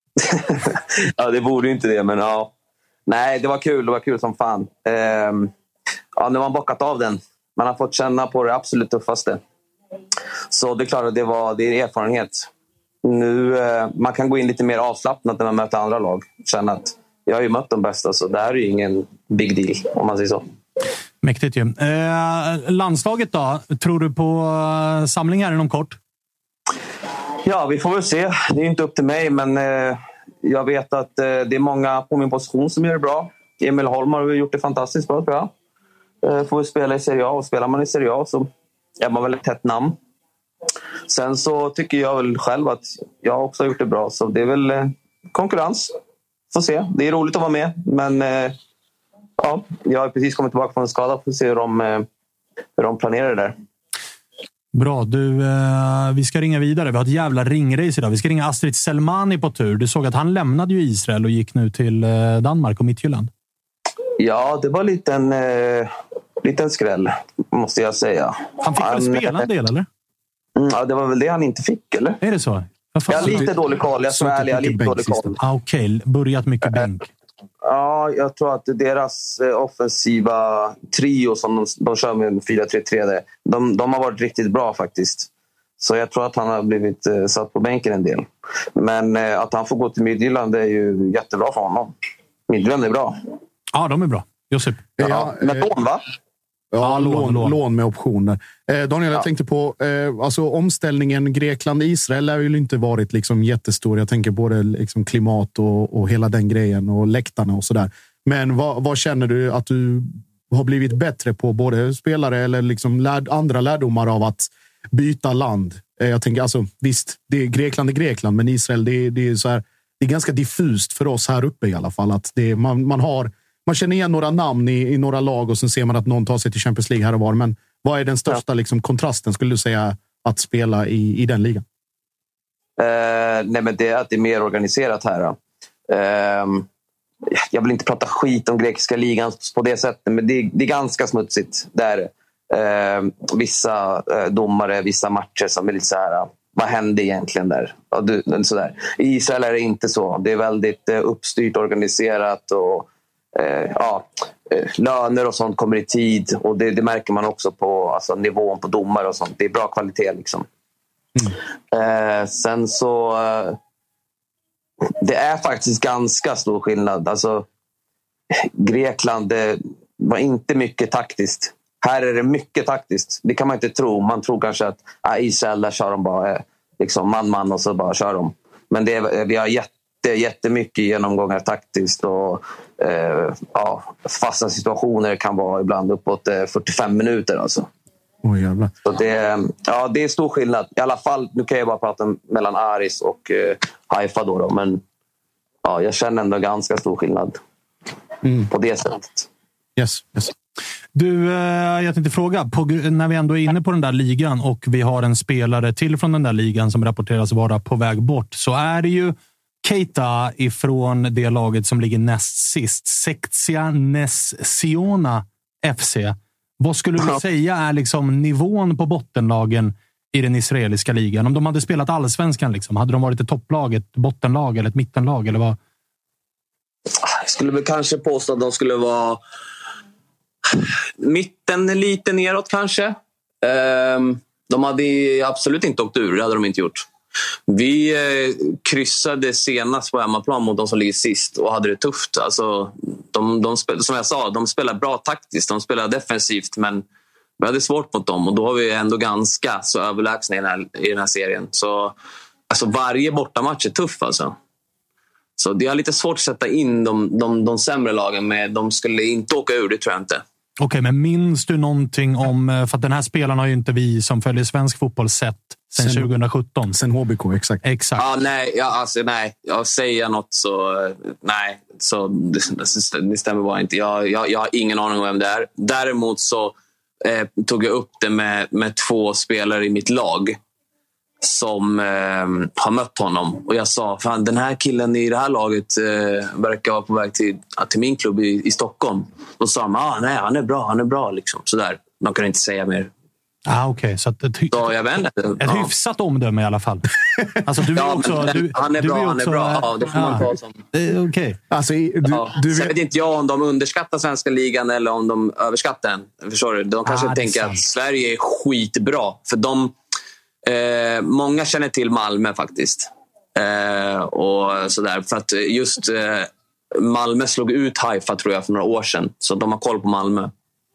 Ja, det borde ju inte det, men ja. Nej, det var kul som fan. Nu har man bockat av den. Man har fått känna på det absolut tuffaste. Så det är klart att det är erfarenhet. Nu, man kan gå in lite mer avslappnat när man möter andra lag. Känna att jag har ju mött de bästa, så det här är ju ingen big deal, om man säger så. Mäktigt ju. Landslaget då? Tror du på samling här inom kort? Ja, vi får väl se. Det är inte upp till mig, men jag vet att det är många på min position som gör det bra. Emil Holm har gjort det fantastiskt bra, tror jag. Får vi spela i Serie A, och spelar man i Serie A så är man väl ett tätt namn. Sen så tycker jag väl själv att jag också har gjort det bra, så det är väl konkurrens. Får se. Det är roligt att vara med, men jag har precis kommit tillbaka från en skada. Får se hur de planerar det där. Bra, vi ska ringa vidare. Vi har ett jävla ringrace idag. Vi ska ringa Astrid Selmani på tur. Du såg att han lämnade ju Israel och gick nu till Danmark och Midtjylland. Ja, det var liten skräll, måste jag säga. Han fick väl spela en del, eller? Ja, det var väl det han inte fick, eller? Är det så? Jag har lite dålig koll. Jag har lite dålig koll. Okej, börjat mycket bänk. Ja, jag tror att deras offensiva trio som de kör med 4-3-3, de har varit riktigt bra faktiskt. Så jag tror att han har blivit satt på bänken en del. Men att han får gå till Midtjylland är ju jättebra för honom. Midtjylland är bra. Ja, de är bra. Josip. Med lån, va? Ja, lån med optioner. Daniel, jag tänkte på alltså omställningen Grekland-Israel har ju inte varit liksom jättestor. Jag tänker både liksom klimat och hela den grejen och läktarna och sådär. Men vad känner du att du har blivit bättre på, både spelare eller liksom andra lärdomar av att byta land? Jag tänker alltså, visst, Grekland är Grekland, men Israel, det är så här, det är ganska diffust för oss här uppe i alla fall. Att man känner igen några namn i några lag och sen ser man att någon tar sig till Champions League här och var. Men vad är den största liksom, kontrasten, skulle du säga, att spela i den ligan? Nej, men det är att det är mer organiserat här. Jag vill inte prata skit om grekiska ligan på det sättet, men det är ganska smutsigt där. Vissa domare, vissa matcher som är lite så här, vad hände egentligen där? Sådär. I Israel är det inte så. Det är väldigt uppstyrt, organiserat och löner och sånt kommer i tid, och det märker man också på alltså, nivån på domare och sånt. Det är bra kvalitet liksom. Sen så det är faktiskt ganska stor skillnad. Alltså, Grekland var inte mycket taktiskt. Här är det mycket taktiskt. Det kan man inte tro. Man tror kanske att Israel, där kör de bara liksom man och så bara kör de. Men vi har jättemycket genomgångar taktiskt, och fasta situationer kan vara ibland uppåt 45 minuter alltså. Jävlar. Så det är stor skillnad. I alla fall, nu kan jag bara prata mellan Aris och Haifa då, men jag känner ändå ganska stor skillnad på det sättet. Yes. Du, jag tänkte fråga, när vi ändå är inne på den där ligan och vi har en spelare till från den där ligan som rapporteras vara på väg bort, så är det ju Keita ifrån det laget som ligger näst sist. Sektia Nessiona FC. Vad skulle du säga är liksom nivån på bottenlagen i den israeliska ligan? Om de hade spelat allsvenskan, liksom, hade de varit ett topplag, ett bottenlag eller ett mittenlag? Eller vad? Jag skulle väl kanske påstå att de skulle vara mitten lite neråt kanske. De hade absolut inte åkt ur, det hade de inte gjort. Vi kryssade senast på hemmaplan mot de som ligger sist och hade det tufft. Alltså, som jag sa, de spelar bra taktiskt, de spelar defensivt, men vi hade svårt mot dem och då har vi ändå ganska så överlägsna i den här serien. Så alltså, varje bortamatch är tuff alltså. Så det är lite svårt att sätta in de sämre lagen med. De skulle inte åka ur, det tror jag inte. Okej, men minns du någonting om... För att den här spelaren har ju inte vi som följer svensk fotboll sett sen 2017. Sen HBK, exakt. Nej, jag säger något så... Nej, så det stämmer bara inte. Jag har ingen aning om vem det är. Däremot så tog jag upp det med 2 spelare i mitt lag som har mött honom. Och jag sa, fan, den här killen i det här laget verkar vara på väg till min klubb i Stockholm. Då sa de, nej, han är bra liksom. Sådär. De kan inte säga mer. Okej. Så ett hyfsat omdöme i alla fall. Alltså, du är också, han är bra. Ja, det får man ta som. Okej. Alltså, Sen vet inte jag om de underskattar svenska ligan eller om de överskattar den. Förstår du? De kanske tänker att Sverige är skitbra. För många känner till Malmö faktiskt. Och sådär. För att just Malmö slog ut Haifa, tror jag, för några år sedan. Så de har koll på Malmö.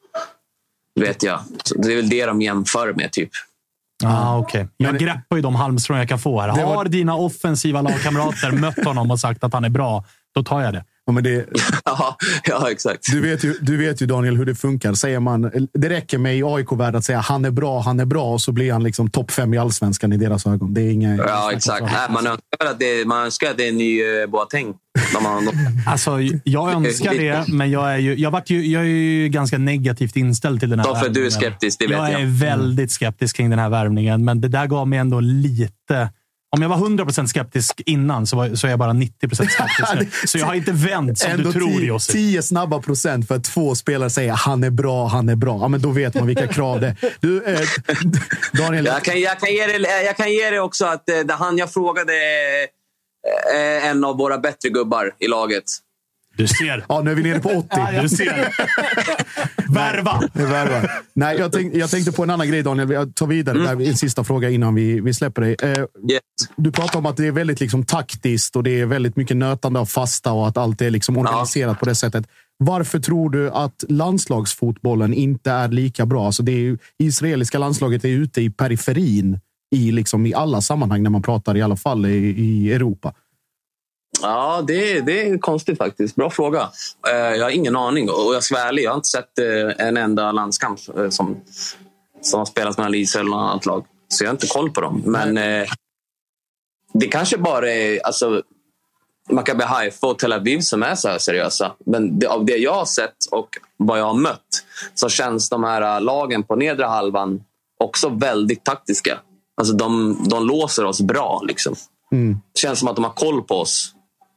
Vet jag. Så det är väl det de jämför med, typ. Okej. Jag greppar ju de halmstrån jag kan få här. Har dina offensiva lagkamrater mött honom och sagt att han är bra, då tar jag det. Ja, men det... ja, exakt. Du vet ju, Daniel, hur det funkar. Säger man, det räcker med i AIK-värld att säga han är bra och så blir han liksom topp 5 i allsvenskan i deras ögon. Det är inga... Ja, exakt. Man önskar att det är en ny Boateng. Alltså, jag önskar det, men jag är ju ganska negativt inställd till den här värvningen. Du är skeptisk, det vet jag. Jag är väldigt skeptisk kring den här värvningen, men det där gav mig ändå lite... Om jag var 100% skeptisk innan så är jag bara 90% skeptisk nu. Så jag har inte vänt som du tror, Josef. 10 snabba procent för att 2 spelare säger han är bra. Ja, men då vet man vilka krav det är. Du, Daniel... Jag kan ge det också att jag frågade en av våra bättre gubbar i laget. Du ser. Ja, nu är vi nere på 80. Du ser. Värva. Nej, jag tänkte på en annan grej, Daniel. Jag tar vidare där, en sista fråga innan vi släpper dig. Du pratar om att det är väldigt liksom taktiskt och det är väldigt mycket nötande av fasta och att allt är liksom organiserat på det sättet. Varför tror du att landslagsfotbollen inte är lika bra? Alltså det är ju, israeliska landslaget är ute i periferin i alla sammanhang när man pratar, i alla fall i Europa. Ja, det är konstigt faktiskt. Bra fråga. Jag har ingen aning. Och jag ska vara ärlig, jag har inte sett en enda landskamp som har spelats mellan Israel och något annat lag. Så jag har inte koll på dem. Men det kanske bara är Maccabi Haifa och Tel Aviv som är så här seriösa. Men av det jag har sett och vad jag har mött så känns de här lagen på nedre halvan också väldigt taktiska. Alltså de låser oss bra liksom. Det känns som att de har koll på oss.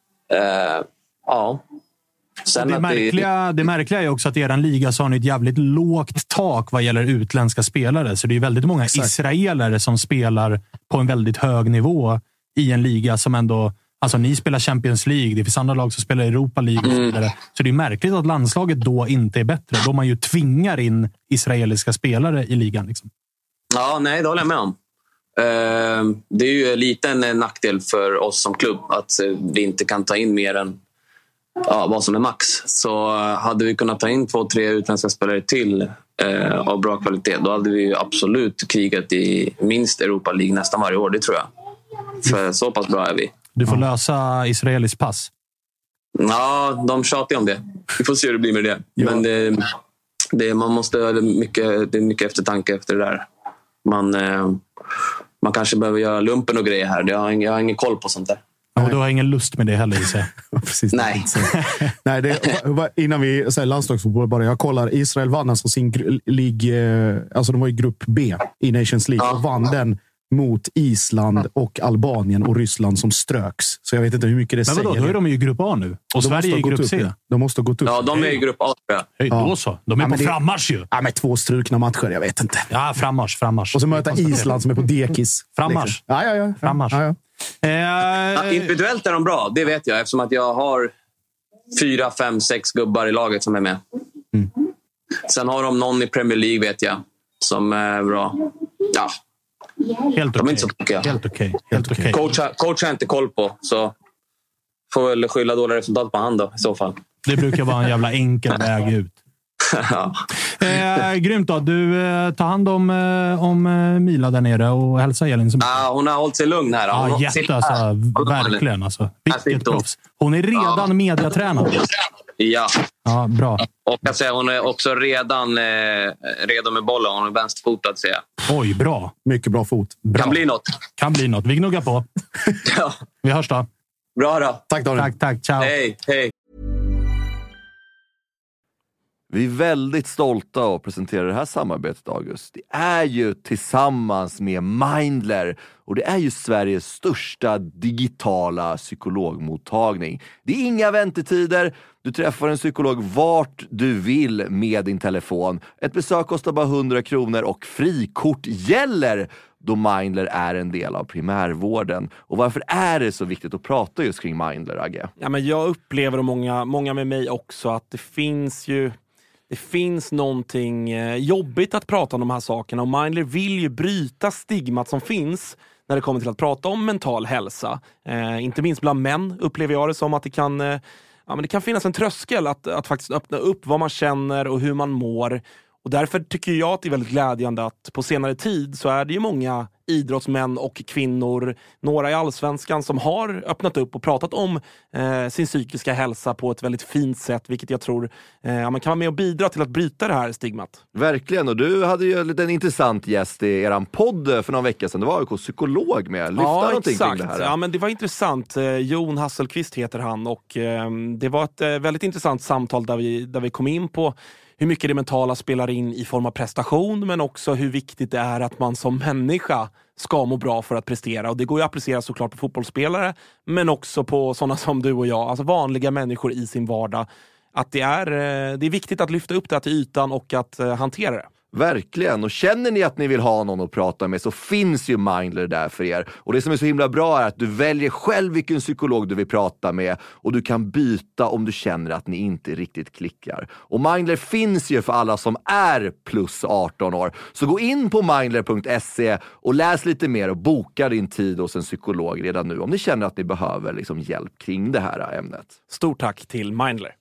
Sen det märkliga är också att i er liga så har ni ett jävligt lågt tak vad gäller utländska spelare. Så det är väldigt många israelare som spelar på en väldigt hög nivå i en liga som ändå... Alltså ni spelar Champions League, det finns andra lag som spelar Europa League. Så det är märkligt att landslaget då inte är bättre. Då man ju tvingar in israeliska spelare i ligan. Liksom. Ja, nej, det håller jag med om. Det är ju lite en nackdel för oss som klubb att vi inte kan ta in mer än vad som är max. Så hade vi kunnat ta in 2-3 utländska spelare till av bra kvalitet, då hade vi absolut krigat i minst Europa League nästan varje år, det tror jag. För så pass bra är vi. Du får lösa israelisk pass. Ja, de tjatar om det. Vi får se hur det blir med det. Ja. Men man måste det är mycket eftertanke efter det där. Man kanske behöver göra lumpen och grejer här. Jag har ingen koll på sånt där. Ja, och du har ingen lust med det heller, gissar jag. Precis. Nej. Nej, innan vi säger landslagsfotboll bara. Jag kollar, Israel vann alltså sin League, alltså de var i grupp B i Nations League och vann den mot Island och Albanien och Ryssland som ströks. Så jag vet inte hur mycket det säger. Men då är de ju i grupp A nu. Och Sverige är i grupp C. De måste ha gått upp. Ja, de är i grupp A. Hej, då så. De är på frammarsch ju. Ja, med 2 strukna matcher, jag vet inte. Ja, frammarsch. Och så möta Island som är på dekis. Frammarsch. Liksom. Ja. Frammarsch. Ja, individuellt är de bra, det vet jag. Eftersom att jag har 4, 5, 6 gubbar i laget som är med. Sen har de någon i Premier League, vet jag, som är bra. Ja. Helt de är inte så tokiga. Helt okej. Coach har inte koll på, så får väl skylla dåliga resultat på han då, i så fall. Det brukar vara en jävla enkel väg ut. Ja. Grymt då. Du tar hand om Mila där nere och hälsa Elin. Hon har hållit sig lugn här. Ja, verkligen. Alltså. Vilket proffs. Hon är redan mediatränad. Ja. Ja, bra. Och jag säger, hon är också redan redo med bollen. Hon är vänsterfotad, ser jag. Oj, bra. Mycket bra fot. Bra. Kan bli något. Vi gnuggar på. Ja. Vi hörs då. Bra då. Tack Daniel. Tack. Ciao. Hej. Vi är väldigt stolta att presentera det här samarbetet, August. Det är ju tillsammans med Mindler, och det är ju Sveriges största digitala psykologmottagning. Det är inga väntetider. Du träffar en psykolog vart du vill med din telefon. Ett besök kostar bara 100 kronor och frikort gäller då Mindler är en del av primärvården. Och varför är det så viktigt att prata just kring Mindler, Agge? Ja, men jag upplever, och många med mig också, att det finns någonting jobbigt att prata om de här sakerna. Och Mindler vill ju bryta stigmat som finns när det kommer till att prata om mental hälsa. Inte minst bland män upplever jag det som att det kan finnas en tröskel att faktiskt öppna upp vad man känner och hur man mår. Och därför tycker jag att det är väldigt glädjande att på senare tid så är det ju många idrottsmän och kvinnor, några i Allsvenskan, som har öppnat upp och pratat om sin psykiska hälsa på ett väldigt fint sätt, vilket jag tror man kan vara med och bidra till att bryta det här stigmat. Verkligen, och du hade ju en intressant gäst i eran podd för några veckor sedan. Det var ju psykolog med. Lyfta någonting kring det här. Ja, men det var intressant. Jon Hasselqvist heter han, och det var ett väldigt intressant samtal där vi kom in på hur mycket det mentala spelar in i form av prestation, men också hur viktigt det är att man som människa ska må bra för att prestera. Och det går ju att applicera såklart på fotbollsspelare, men också på sådana som du och jag, alltså vanliga människor i sin vardag. Att det är viktigt att lyfta upp det här till ytan och att hantera det. Verkligen, och känner ni att ni vill ha någon att prata med så finns ju Mindler där för er. Och det som är så himla bra är att du väljer själv vilken psykolog du vill prata med, och du kan byta om du känner att ni inte riktigt klickar. Och Mindler finns ju för alla som är plus 18 år. Så gå in på mindler.se och läs lite mer och boka din tid hos en psykolog redan nu om ni känner att ni behöver hjälp kring det här ämnet. Stort tack till Mindler.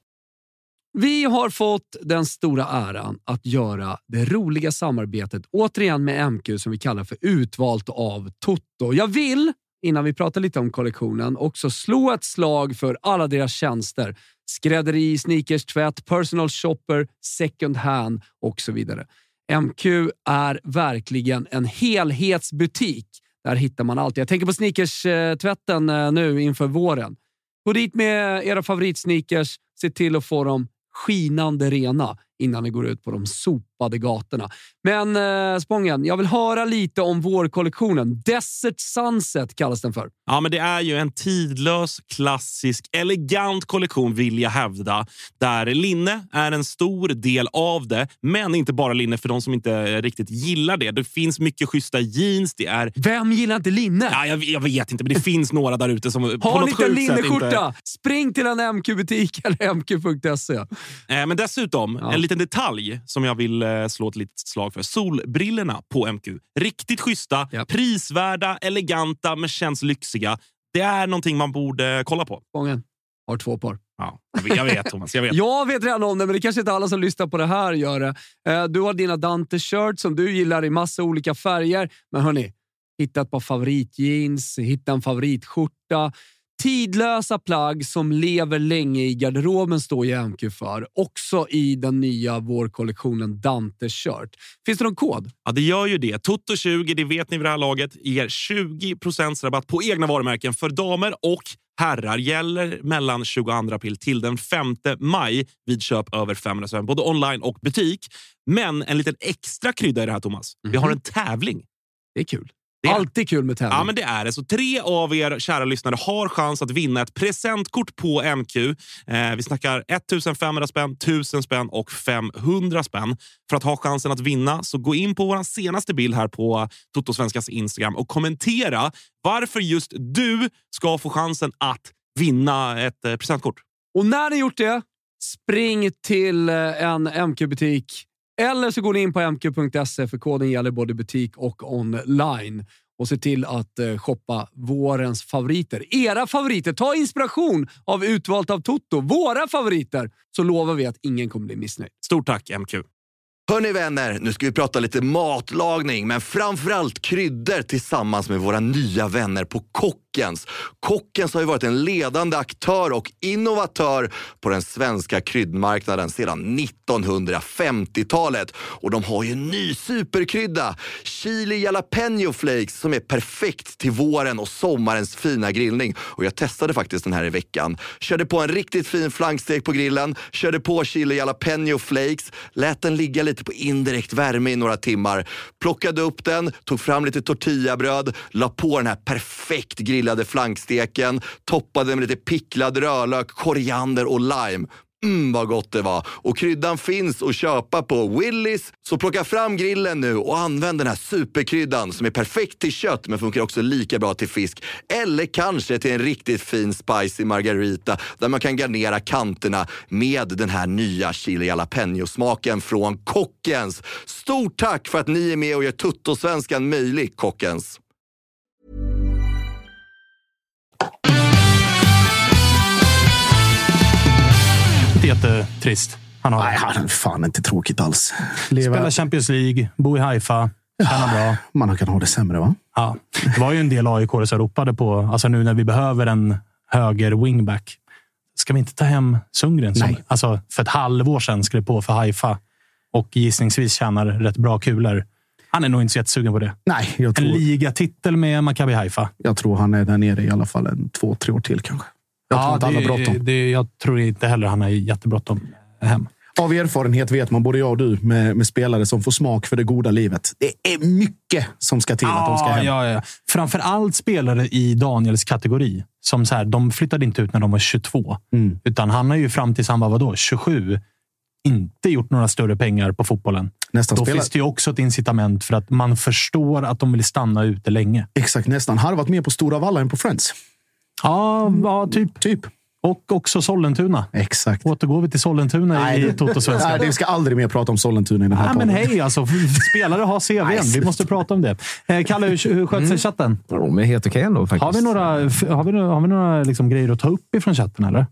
Vi har fått den stora äran att göra det roliga samarbetet återigen med MQ som vi kallar för Utvalt av Toto. Jag vill, innan vi pratar lite om kollektionen, också slå ett slag för alla deras tjänster. Skrädderi, sneakers, tvätt, personal shopper, second hand och så vidare. MQ är verkligen en helhetsbutik. Där hittar man allt. Jag tänker på sneakers-tvätten nu inför våren. Gå dit med era favoritsneakers. Se till att få dem skinande rena innan ni går ut på de sopade gatorna. Men Spången, jag vill höra lite om vårkollektionen. Desert Sunset kallas den för. Ja, men det är ju en tidlös, klassisk, elegant kollektion, vill jag hävda. Där linne är en stor del av det, men inte bara linne för de som inte riktigt gillar det. Det finns mycket schyssta jeans. Det är... Vem gillar inte linne? Ja, jag vet inte, men det finns några där ute som på har något lite linneskjorta? Inte... Spring till en MQ-butik eller mq.se. Men dessutom, en liten detalj som jag vill slå ett litet slag för. Solbrillorna på MQ. Riktigt schyssta, prisvärda, eleganta, men känns lyxiga. Det är någonting man borde kolla på. Spången har 2 par. Ja, jag vet Thomas, jag vet. Jag vet redan om det, men det kanske inte alla som lyssnar på det här gör det. Du har dina Dante-shirts som du gillar i massa olika färger. Men hörni, hitta ett par favoritjeans, hitta en favoritskjorta. Tidlösa plagg som lever länge i garderoben står ju MQ för. Också i den nya vårkollektionen Dante-shirt. Finns det någon kod? Ja, det gör ju det. Toto20, det vet ni vid det här laget, ger 20% rabatt på egna varumärken för damer och herrar. Gäller mellan 22 april till den 5 maj vid köp över 500 spänn, både online och butik. Men en liten extra krydda i det här, Thomas. Vi har en tävling. Det är kul. Alltid kul med tävling. Ja, men det är det. Så 3 av er kära lyssnare har chans att vinna ett presentkort på MQ. Vi snackar 1500 spänn, 1000 spänn och 500 spänn. För att ha chansen att vinna så gå in på vår senaste bild här på Toto-Svenskas Instagram och kommentera varför just du ska få chansen att vinna ett presentkort. Och när ni gjort det, spring till en MQ-butik. Eller så går ni in på mq.se för koden gäller både butik och online. Och se till att shoppa vårens favoriter. Era favoriter. Ta inspiration av utvalt av Toto. Våra favoriter. Så lovar vi att ingen kommer bli missnöjd. Stort tack MQ. Hörrni vänner, nu ska vi prata lite matlagning, men framförallt kryddor tillsammans med våra nya vänner på Kockens. Kockens har ju varit en ledande aktör och innovatör på den svenska kryddmarknaden sedan 1950-talet. Och de har ju en ny superkrydda, chili jalapeno flakes, som är perfekt till våren och sommarens fina grillning. Och jag testade faktiskt den här i veckan. Körde på en riktigt fin flankstek på grillen, körde på chili jalapeno flakes, lät den ligga lite på indirekt värme i några timmar. Plockade upp den, tog fram lite tortillabröd, la på den här perfekt grillade flanksteken, toppade med lite picklad rörlök, koriander och lime. Vad gott det var. Och kryddan finns att köpa på Willys. Så plocka fram grillen nu och använd den här superkryddan som är perfekt till kött men funkar också lika bra till fisk. Eller kanske till en riktigt fin spicy margarita där man kan garnera kanterna med den här nya chili jalapeno-smaken från Kockens. Stort tack för att ni är med och gör Toto-svenskan möjlig, Kockens. Jättetrist. Nej, han är fan inte tråkigt alls. Spela Champions League, bo i Haifa, tjäna bra. Man kan ha det sämre, va? Ja, det var ju en del AIK som ropade på, alltså nu när vi behöver en höger wingback. Ska vi inte ta hem Sundgren? Nej. Alltså för ett halvår sedan skrev på för Haifa och gissningsvis tjänar rätt bra kulor. Han är nog inte så jättesugen på det. Nej, jag tror... En ligatitel med Maccabi Haifa. Jag tror han är där nere i alla fall 2-3 år till kanske. Jag tror inte han har bråttom. Jag tror inte heller han har jättebråttom hem. Av erfarenhet vet man, både jag och du, med spelare som får smak för det goda livet. Det är mycket som ska till att de ska hem. Ja. Framförallt spelare i Daniels kategori. Som så här, de flyttade inte ut när de var 22. Utan han har ju fram tills han var 27 inte gjort några större pengar på fotbollen. Då finns det ju också ett incitament för att man förstår att de vill stanna ute länge. Exakt, nästan. Han har varit med på Stora Valla än på Friends. Ja, typ. Och också Sollentuna. Exakt. Återgår vi till Sollentuna i Toto-Svenskan. Nej, vi ska aldrig mer prata om Sollentuna i den här podden. Men hej, alltså, spelare har CV:n. Vi måste prata om det. Kalle, hur sköter sig chatten? Jo, men helt okej ändå faktiskt. Har vi några liksom grejer att ta upp ifrån chatten, eller?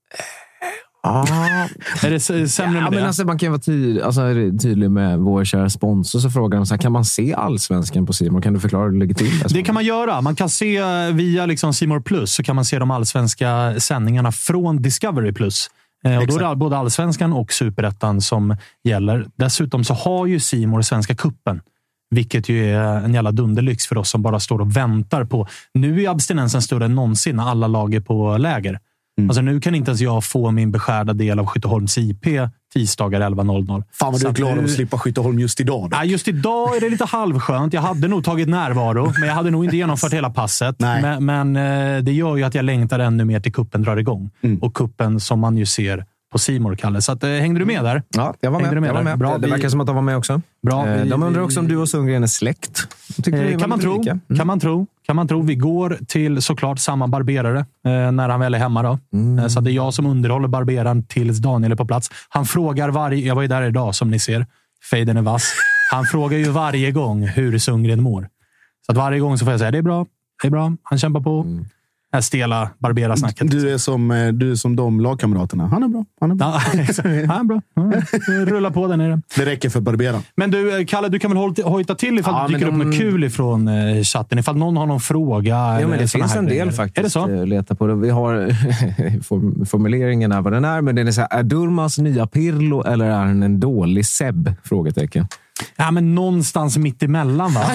Är det sämre med det? Men alltså, man kan vara tydlig med vår kära sponsor, så frågar de så här, kan man se Allsvenskan på C More? Kan du förklara hur det ligger till? Det kan man göra. Man kan se via liksom C More Plus, så kan man se de allsvenska sändningarna från Discovery Plus. Och då är det både Allsvenskan och Superettan som gäller. Dessutom så har ju C More Svenska Cupen, vilket ju är en jävla dunderlyx för oss som bara står och väntar på. Nu är abstinensen större än någonsin när alla lag är på läger. Alltså nu kan inte ens jag få min beskärda del av Skytteholms IP tisdagar 11.00. Fan vad du är glad att slippa Skytteholm just idag. Ja, just idag är det lite halvskönt. Jag hade nog tagit närvaro, men jag hade nog inte genomfört hela passet. Men det gör ju att jag längtar ännu mer till kuppen drar igång. Och kuppen som man ju ser på C More, Kalle. Så att, hängde du med där? Ja, jag var med. Bra, det verkar som att de var med också. Bra, de undrar också om du och Sundgren är släkt. Kan man tro. Vi går till såklart samma barberare när han väl är hemma då. Så det är jag som underhåller barberaren tills Daniel är på plats. Han frågar jag var ju där idag som ni ser. Fejden är vass. Han frågar ju varje gång hur Sundgren mår. Så att varje gång så får jag säga det är bra. Han kämpar på. Stela barbera-snacket. Du är som de lagkamraterna. Han är bra. Ja, han är bra. Rulla på den nere. Det räcker för barbera. Men du, Kalle, du kan väl hojta till ifall det dyker upp något kul ifrån chatten. Ifall någon har någon fråga. Ja, men det finns en del faktiskt. Är det så? Leta på det. Vi har formuleringen är vad den är. Men den är så här, är Durmaz nya Pirlo eller är han en dålig Seb? Frågetecken. Ja, men någonstans mitt emellan, va?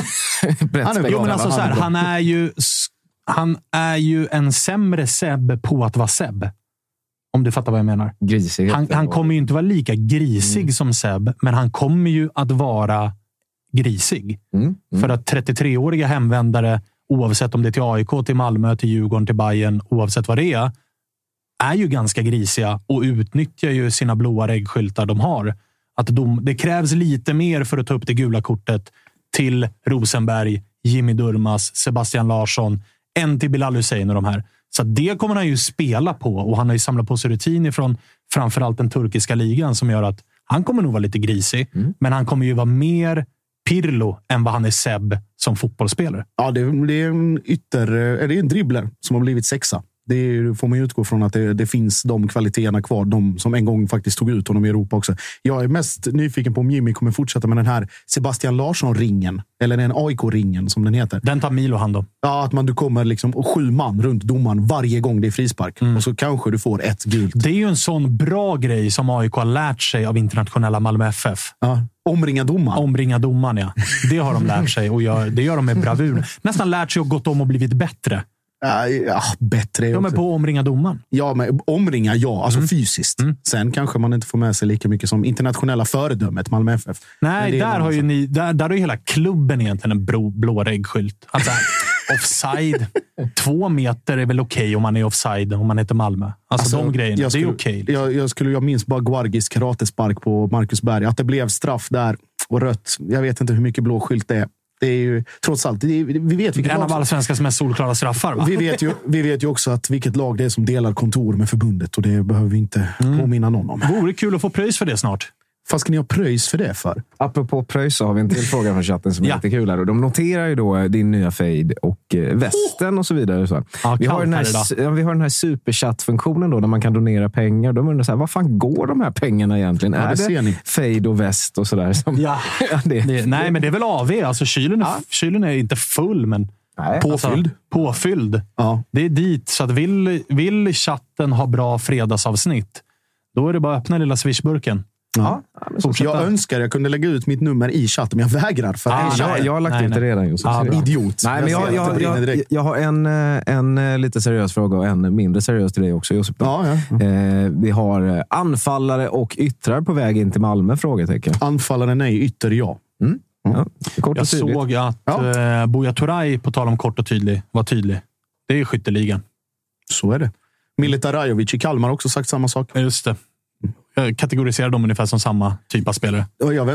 Han är ju en sämre Seb på att vara Seb. Om du fattar vad jag menar. Grisig. Han kommer ju inte vara lika grisig som Seb, men han kommer ju att vara grisig. För att 33-åriga hemvändare, oavsett om det är till AIK, till Malmö, till Djurgården, till Bayern, oavsett vad det är ju ganska grisiga och utnyttjar ju sina blåa reggskyltar de har. Att det krävs lite mer för att ta upp det gula kortet till Rosenberg, Jimmy Durmaz, Sebastian Larsson, än till Bilal Hussein och de här. Så det kommer han ju spela på, och han har ju samlat på sig rutin ifrån framförallt den turkiska ligan som gör att han kommer nog vara lite grisig, men han kommer ju vara mer Pirlo än vad han är Seb som fotbollsspelare. Ja, det är en dribbler som har blivit sexa. Det får man ju utgå från att det finns de kvaliteterna kvar. De som en gång faktiskt tog ut honom i Europa också. Jag är mest nyfiken på om Jimmy kommer fortsätta med den här Sebastian Larsson-ringen. Eller den AIK-ringen som den heter. Den tar Milo hand om. Ja, att du kommer liksom 7 man runt domaren varje gång det är frispark. Och så kanske du får ett gult. Det är ju en sån bra grej som AIK har lärt sig av internationella Malmö FF. Ja. Omringa domaren, ja. Det har de lärt sig och det gör de med bravur. Nästan lärt sig och gått om och blivit bättre. Ja, bättre. De är på att omringa domaren. Ja, men omringa, alltså fysiskt. Sen kanske man inte får med sig lika mycket som internationella föredömet Malmö FF. Nej, där har ju där har ju hela klubben egentligen en blå reggskylt. Alltså, offside. 2 meter är väl okej om man är offside om man heter Malmö. Alltså de grejerna, det är okej. Jag minns bara Guargis karatespark på Marcus Berg. Att det blev straff där och rött. Jag vet inte hur mycket blå skylt det är. Det är ju trots allt, vi vet vilket en av allsvenskans mest solklara straffar, va? Vi vet ju också att vilket lag det är som delar kontor med förbundet, och det behöver vi inte påminna någon om. Vore kul att få pröjs för det snart. Vad ska ni ha pröjs för det för? Apropå pröjs så har vi en till fråga från chatten som är lite kul här. Och de noterar ju då din nya fade och västen och så vidare. Så. Ja, vi har den här superchatt-funktionen då, där man kan donera pengar. De undrar så här, vad fan går de här pengarna egentligen? Är det fade och väst och sådär? Nej, men det är väl AV. Alltså kylen är inte full, men påfylld. Ja. Det är dit. Så att vill chatten ha bra fredagsavsnitt, då är det bara att öppna lilla swishburken. Ja. Jag önskar jag kunde lägga ut mitt nummer i chatten, men jag vägrar. För jag har lagt ut det redan. Idiot. Nej, men jag har en lite seriös fråga och en mindre seriös till dig också, Josip. Vi har anfallare och yttrar på väg in till Malmö, frågetecken. Anfallare nej, ytter ja. Jag såg att Buya Turay, på tal om kort och tydlig, var tydlig. Det är skytteligan. Så är det. Milita Rajovic i Kalmar har också sagt samma sak. Just det. Jag kategoriserar dem ungefär som samma typ av spelare. Jag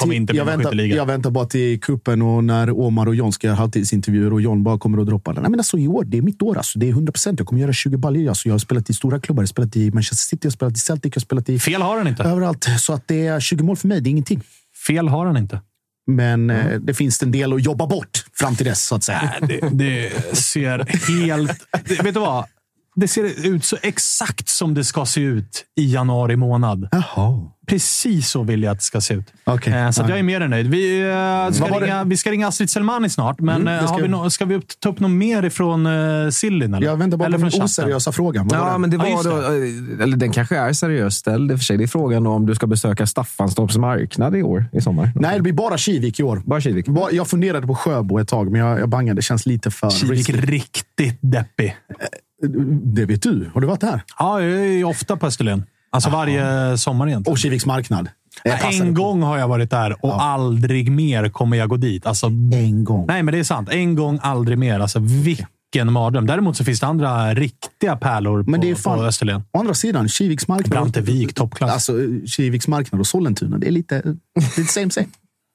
väntar bara till kuppen och när Omar och John ska ha halvtidsintervjuer och John bara kommer att droppa den. Nej, men alltså i år, det är mitt år. Alltså. Det är 100%. Jag kommer göra 20 baljor. Alltså. Jag har spelat i stora klubbar. Jag har spelat i Manchester City, jag har spelat i Celtic, jag har spelat i... Fel har han inte. Överallt. Så att det är 20 mål för mig, det är ingenting. Fel har han inte. Men det finns en del att jobba bort fram till dess, så att säga. Det ser helt... vet du vad? Det ser ut så exakt som det ska se ut i januari månad. Jaha. Precis så vill jag att det ska se ut. Okay. Så att jag är mer än nöjd. Vi ska ringa Astrid Selmani snart. Men ska vi ta upp något mer ifrån Sillin? Eller? Jag väntar bara på den oseriösa frågan. Men det var då, eller den kanske är seriöst ställd. Det är frågan om du ska besöka Staffanstorps marknad i sommar. Nej, det blir bara Kivik i år. Bara Kivik. Jag funderade på Sjöbo ett tag, men jag bangade. Det känns lite för... Kivik riktigt deppig. Det vet du. Har du varit här? Ja, jag är ofta på Österlen. Alltså varje sommar egentligen. Och Kiviks marknad. En gång har jag varit där och aldrig mer kommer jag gå dit. Alltså, en gång. Nej, men det är sant. En gång, aldrig mer. Alltså, vilken mardröm. Däremot så finns det andra riktiga pärlor på Österlen. Å andra sidan, Kiviks marknad. Brantevik, toppklass. Alltså, Kiviks marknad och Sollentuna. Det är lite same.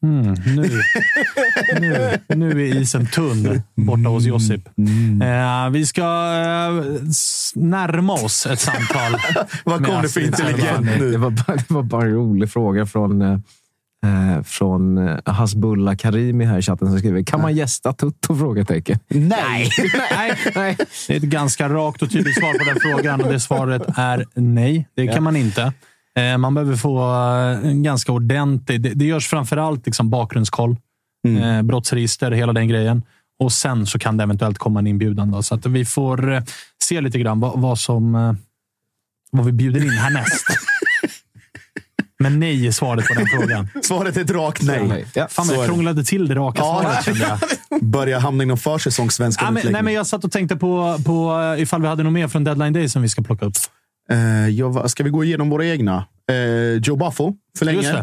Nu är isen tunn borta hos Josip. Vi ska närma oss ett samtal. Vad kom det för intelligent nu? Det var bara en rolig fråga från Hasbulla Karimi här i chatten som skriver: kan man gästa Tutto? Frågetecken. Nej. Det är ett ganska rakt och tydligt svar på den frågan, och det svaret är nej. Det kan man inte. Man behöver få en ganska ordentlig... Det görs framförallt liksom bakgrundskoll, brottsregister, hela den grejen. Och sen så kan det eventuellt komma en inbjudan. Då, så att vi får se lite grann vad vi bjuder in härnäst. Men nej är svaret på den frågan. Svaret är ett rakt nej. Ja, fan, jag krånglade till det raka svaret, kände jag. Börja hamna inom försäsongssvenska utläggning. Men jag satt och tänkte på ifall vi hade något mer från Deadline Day som vi ska plocka upp. Ska vi gå igenom våra egna? Joe Buffo förlänger.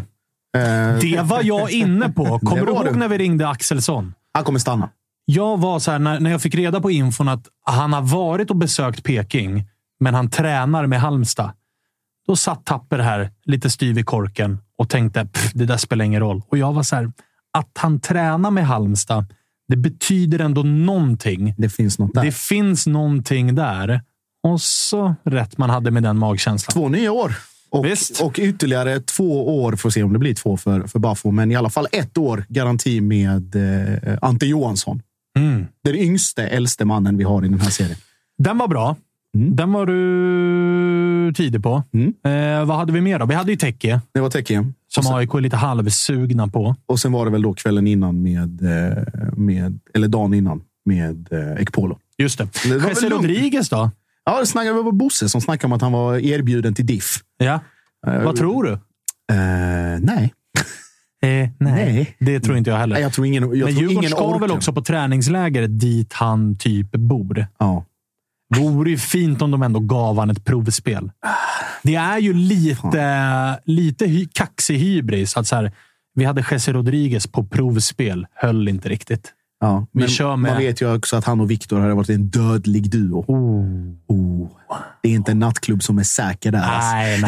Det var jag inne på. Kommer du ihåg när vi ringde Axelsson? Han kommer stanna. Jag var så här, när jag fick reda på infon att han har varit och besökt Peking, men han tränar med Halmstad. Då satt Tapper här lite styv i korken och tänkte, det där spelar ingen roll. Och jag var så här, att han tränar med Halmstad, det betyder ändå någonting. Det finns något där. Det finns någonting där. Och så rätt man hade med den magkänslan. 2 nya år. Och ytterligare 2 år, får se om det blir 2 för Buffo. Men i alla fall 1 år garanti med Ante Johansson. Den äldste mannen vi har i den här serien. Den var bra. Den var du tidig på. Vad hade vi mer då? Vi hade ju Teke. Det var Teke. Som AIK är lite halvsugna på. Och sen var det väl då kvällen innan eller dagen innan med Ekpolo. Just det. Jesse Rodriguez då? Ja, det snackade vi på Bosse som snackade om att han var erbjuden till DIF. Ja. Vad tror du? Nej. Nej. Det tror inte jag heller. Nej, jag tror ingen men Djurgården ska väl också på träningsläger dit han typ bor. Ja. Vore ju fint om de ändå gav han ett provspel. Det är ju lite kaxig hybris. Att så här, vi hade Jesse Rodriguez på provspel. Höll inte riktigt. Ja, men man vet ju också att han och Viktor hade varit en dödlig duo. Det är inte en nattklubb som är säker där. Nej.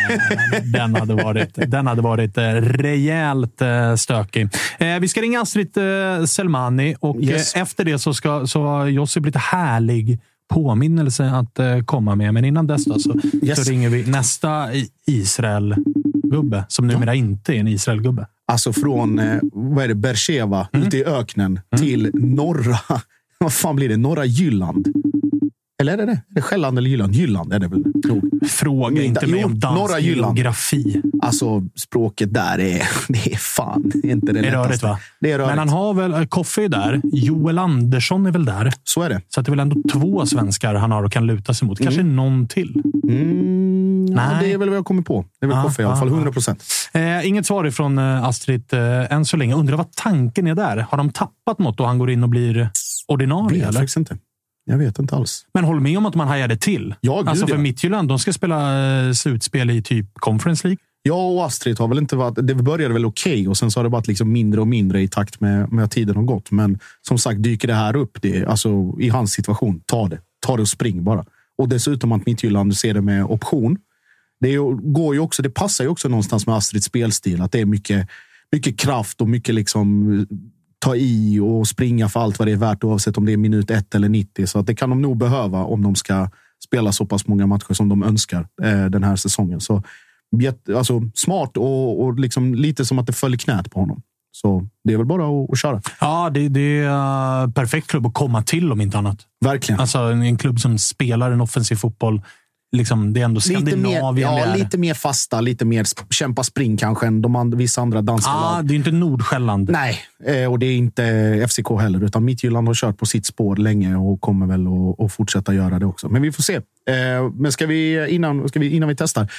Den hade varit rejält stökig. Vi ska ringa Astrid Selmani och efter det så har Josip lite härlig påminnelse att komma med. Men innan dess då, så ringer vi nästa Israel-gubbe som numera inte är en Israel-gubbe. Alltså från, Beersheva, ute i öknen till vad fan blir det? Norra Jylland. Eller är det? Det är Själland eller Jylland? Jylland är det väl nog. Fråga inte mig om dansk geografi. Alltså språket där det är fan inte det lättaste. Rörigt, va? Det är rörigt. Men han har väl, Koffe är där. Joel Andersson är väl där. Så är det. Så att det är väl ändå 2 svenskar han har och kan luta sig mot. Kanske någon till. Ja, det är väl vad jag kommer på. Det är väl Koffe i alla fall, 100%. Inget svar ifrån Astrid än så länge. Undrar vad tanken är där. Har de tappat något och han går in och blir ordinarie? Jag faktiskt inte. Jag vet inte alls. Men håll med om att man hajade till. Ja, alltså för Midtjylland, de ska spela slutspel i typ Conference League. Ja, och Astrid har väl inte varit... Det började väl okej och sen så har det varit liksom mindre och mindre i takt med att tiden har gått. Men som sagt, dyker det här upp, alltså i hans situation, ta det och spring bara. Och dessutom att Midtjylland ser det med option. Det passar ju också någonstans med Astrids spelstil. Att det är mycket kraft och mycket liksom... ta i och springa för allt vad det är värt oavsett om det är minut 1 eller 90. Så att det kan de nog behöva om de ska spela så pass många matcher som de önskar den här säsongen. Så alltså, smart och liksom lite som att det följer knät på honom. Så det är väl bara att köra. Ja, det är perfekt klubb att komma till om inte annat. Verkligen. Alltså en klubb som spelar en offensiv fotboll. Liksom, det är ändå Skandinavien. Lite mer fasta, lite mer kämpa spring kanske än vissa andra danska lag. Det är inte Nordsjälland. Nej, och det är inte FCK heller, utan Midtjylland har kört på sitt spår länge och kommer väl att fortsätta göra det också. Men vi får se. Men ska vi innan vi testar.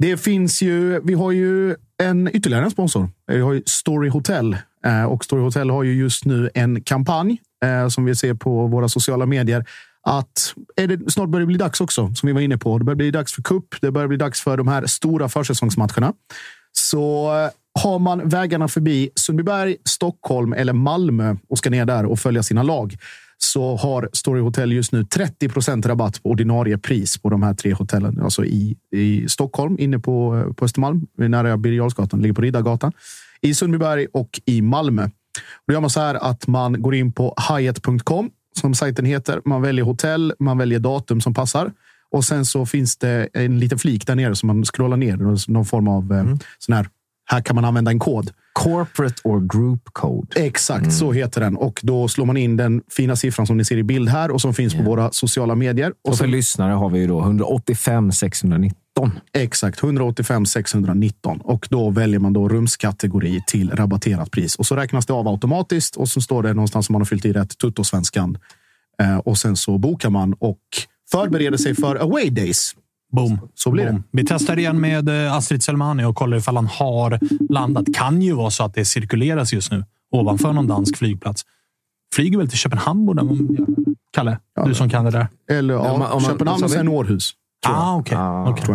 Vi har ju ytterligare en sponsor. Vi har ju Story Hotel. Och Story Hotel har ju just nu en kampanj som vi ser på våra sociala medier. Att snart börjar det bli dags också, som vi var inne på. Det börjar bli dags för cup, det börjar bli dags för de här stora försäsongsmatcherna. Så har man vägarna förbi Sundbyberg, Stockholm eller Malmö och ska ner där och följa sina lag, så har Story Hotel just nu 30% rabatt på ordinarie pris på de här 3 hotellen. Alltså i Stockholm, inne på Östermalm, nära Birger Jarlsgatan, ligger på Riddargatan. I Sundbyberg och i Malmö. Då gör man så här att man går in på hyatt.com, som sajten heter. Man väljer hotell, man väljer datum som passar. Och sen så finns det en liten flik där nere som man scrollar ner. Någon form av sån här kan man använda en kod. Corporate or group code. Exakt, så heter den. Och då slår man in den fina siffran som ni ser i bild här och som finns på våra sociala medier. Och för lyssnare har vi ju då 185 619. Exakt, 185 619. Och då väljer man då rumskategori till rabatterat pris. Och så räknas det av automatiskt och så står det någonstans som man har fyllt i rätt tuttosvenskan. Och sen så bokar man och förbereder sig för away days. Boom. Så blir det. Vi testar igen med Astrid Selmani och kollar ifall han har landat. Kan ju vara så att det cirkuleras just nu ovanför någon dansk flygplats. Flyger väl till Köpenhamn där man... Kalle, du som kan det där. Eller om Köpenhamn och sen Århus. Okej. Tror jag.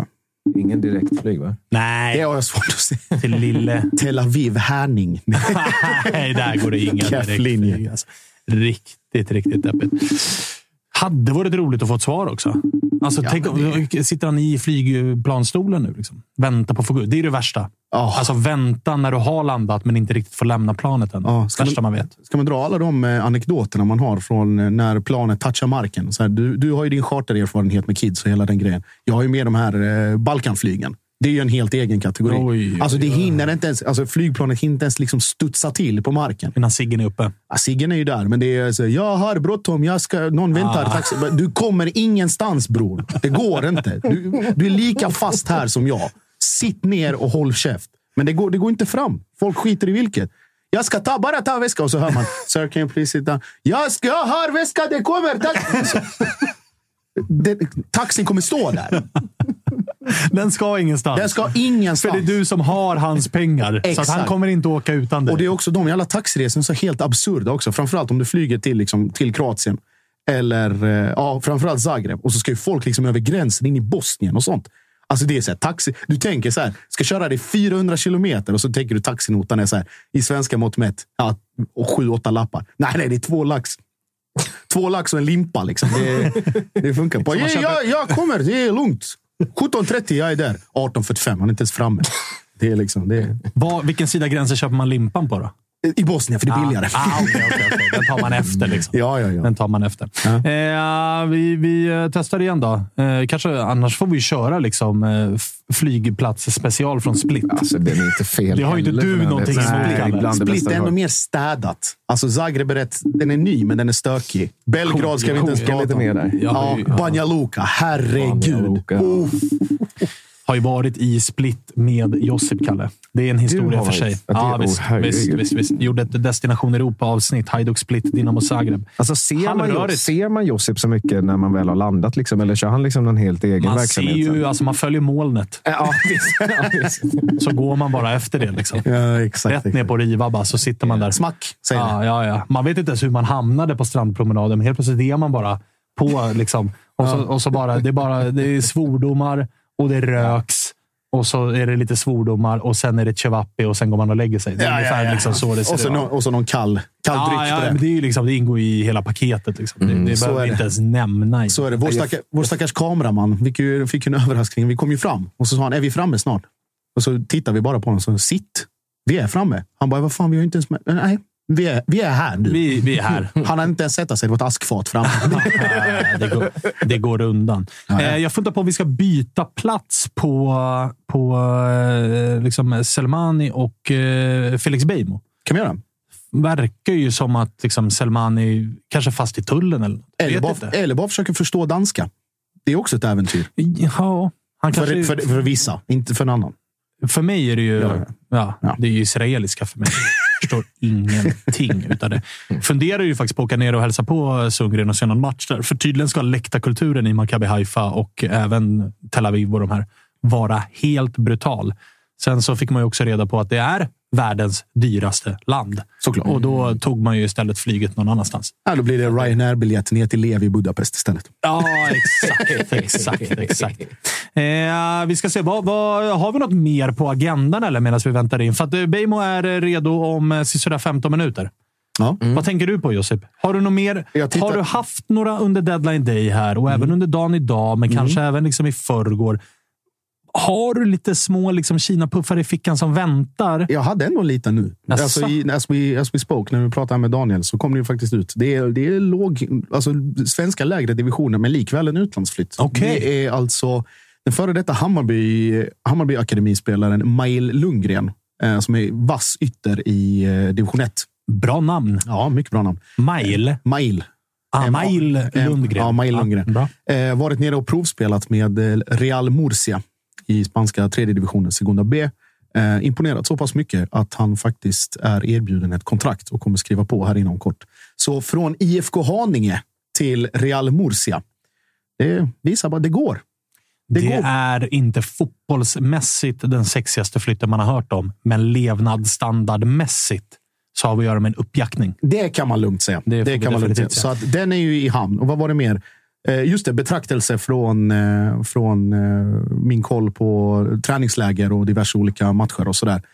Ingen direktflyg, va? Nej. Det har jag svårt att se. Till lille... Tel Aviv, Härning. Nej, där går det inga direktflyg. Alltså. Riktigt deppigt. Hade varit roligt att få ett svar också. Alltså, tänk, sitter han i flygplanstolen nu? Liksom? Vänta på att få gå ut. Det är det värsta. Alltså vänta när du har landat men inte riktigt får lämna planet än. Värsta man vet. Ska man dra alla de anekdoterna man har från när planet touchar marken? Så här, du har ju din chartererfarenhet med kids och hela den grejen. Jag har ju med de här Balkanflygen. Det är ju en helt egen kategori. Oj, alltså det hinner inte ens, alltså flygplanet hinner inte ens liksom studsa till på marken. Innan Siggen är uppe. Ja, Siggen är ju där, men det är så, jag har bråttom, någon väntar, taxi. Du kommer ingenstans, bror. Det går inte. Du är lika fast här som jag. Sitt ner och håll käft. Men det går inte fram. Folk skiter i vilket. Jag ska bara ta väska och så hör man, sir, can you please sit down? Jag har väska, det kommer. Taxin kommer stå där. Den ska ingenstans. För det är du som har hans pengar. Exakt. Så att han kommer inte åka utan det. Och det är också de jävla taxiresorna så helt absurda också. Framförallt om du flyger till Kroatien. Eller framförallt Zagreb. Och så ska ju folk liksom över gränsen in i Bosnien och sånt. Alltså det är så här, taxi. Du tänker så här, ska köra dig 400 kilometer och så tänker du taxinotan är så här, i svenska mått mätt, och 7-8 lappar. Nej, det är 2 lax. 2 lax och en limpa liksom. Det funkar på. Jag kommer, det är lugnt. 17.30, jag är där. 18.45, han är inte ens framme. Det är liksom... Vilken sida gränsen köper man limpan på då? I Bosnien, för det är billigare. Okay. Den tar man efter liksom. Ja. Den tar man efter. Ja. Vi testar igen då. Kanske annars får vi köra liksom flygplats special från Split. Alltså, det är inte fel. Det har ju inte du någonting emot. Split är ändå mer städat. Alltså Zagreb är den är ny, men den är stökig. Belgrad ska vi inte ens prata om. Banja Luka, herregud. Har ju varit i Split med Josip, Kalle. Det är en historia för sig. Visst. Gjorde ett Destination Europa-avsnitt. Hajduk Split, Dinamo Zagreb. Alltså ser man Josip så mycket när man väl har landat? Liksom, eller kör han liksom en helt egen verksamhet? Man ser ju, alltså man följer molnet. Så går man bara efter det. Liksom. Ja, exakt. Rätt ner på Riva, så sitter man där. Smack, säger det. Ja. Man vet inte ens hur man hamnade på strandpromenaden. Men helt plötsligt är man bara på. Liksom. Och så bara, det är svordomar. Och det röks. Och så är det lite svordomar. Och sen är det cevapi. Och sen går man och lägger sig. Det är ungefär liksom så det ser ut. Och så någon kall dryck. Men det är ju liksom, det ingår i hela paketet. Liksom. Det behöver vi inte ens nämna. Så är det. Vår stackars kameraman fick en överraskning. Vi kom ju fram. Och så sa han, är vi framme snart? Och så tittar vi bara på honom. Så sitt. Vi är framme. Han bara, vad fan, vi har inte ens med. Nej. Vi är här nu. Vi är här. Han har inte ens sett sig på ett askfat fram. Det går undan. Jag funderar på om vi ska byta plats på liksom Selmani och Felix Beijmo. Kan vi göra? Verkar ju som att liksom Selmani kanske fast i tullen eller bara försöker förstå danska. Det är också ett äventyr. Ja, han kanske... för vissa, inte för en annan. För mig är det ju det är ju israeliska för mig. Jag förstår ingenting utav det. Funderar ju faktiskt på att åka ner och hälsa på Sundgren och se någon match där. För tydligen ska läktarkulturen i Maccabi Haifa och även Tel Aviv och de här vara helt brutal. Sen så fick man ju också reda på att det är världens dyraste land. Såklart. Och då tog man ju istället flyget någon annanstans. Ja, då blir det Ryanair-biljett ner till Levi i Budapest istället. Ja, exakt. Vi ska se, har vi något mer på agendan eller medan vi väntar in? För att Beijmo är redo om sådär 15 minuter. Ja. Vad tänker du på, Josip? Har du något mer? Har du haft några under deadline day här och även under dagen idag, men kanske även liksom i förrgår? Har du lite små liksom Kina-puffar i fickan som väntar? Jag hade ändå lite nu. Alltså as we spoke, när vi pratade med Daniel, så kom det ju faktiskt ut. Det är låg, alltså svenska lägre divisioner, men likväl en utlandsflytt. Okay. Det är alltså den före detta Hammarby akademispelaren Mail Lundgren, som är vass ytter i division 1. Bra namn. Ja, mycket bra namn. Mail Lundgren. Ja, Mail Lundgren. Varit nere och provspelat med Real Murcia i spanska 3:e divisionen, Segunda B. Imponerat så pass mycket att han faktiskt är erbjuden ett kontrakt och kommer skriva på här inom kort. Så från IFK Haninge till Real Murcia. Det visar bara att det går. Det är inte fotbollsmässigt den sexigaste flytten man har hört om, men levnadsstandardmässigt så har vi att göra med en uppjackning. Det kan man lugnt säga. Det kan man lugnt säga. Så att den är ju i hamn. Och vad var det mer? Just det, betraktelse från min koll på träningsläger och diverse olika matcher och sådär.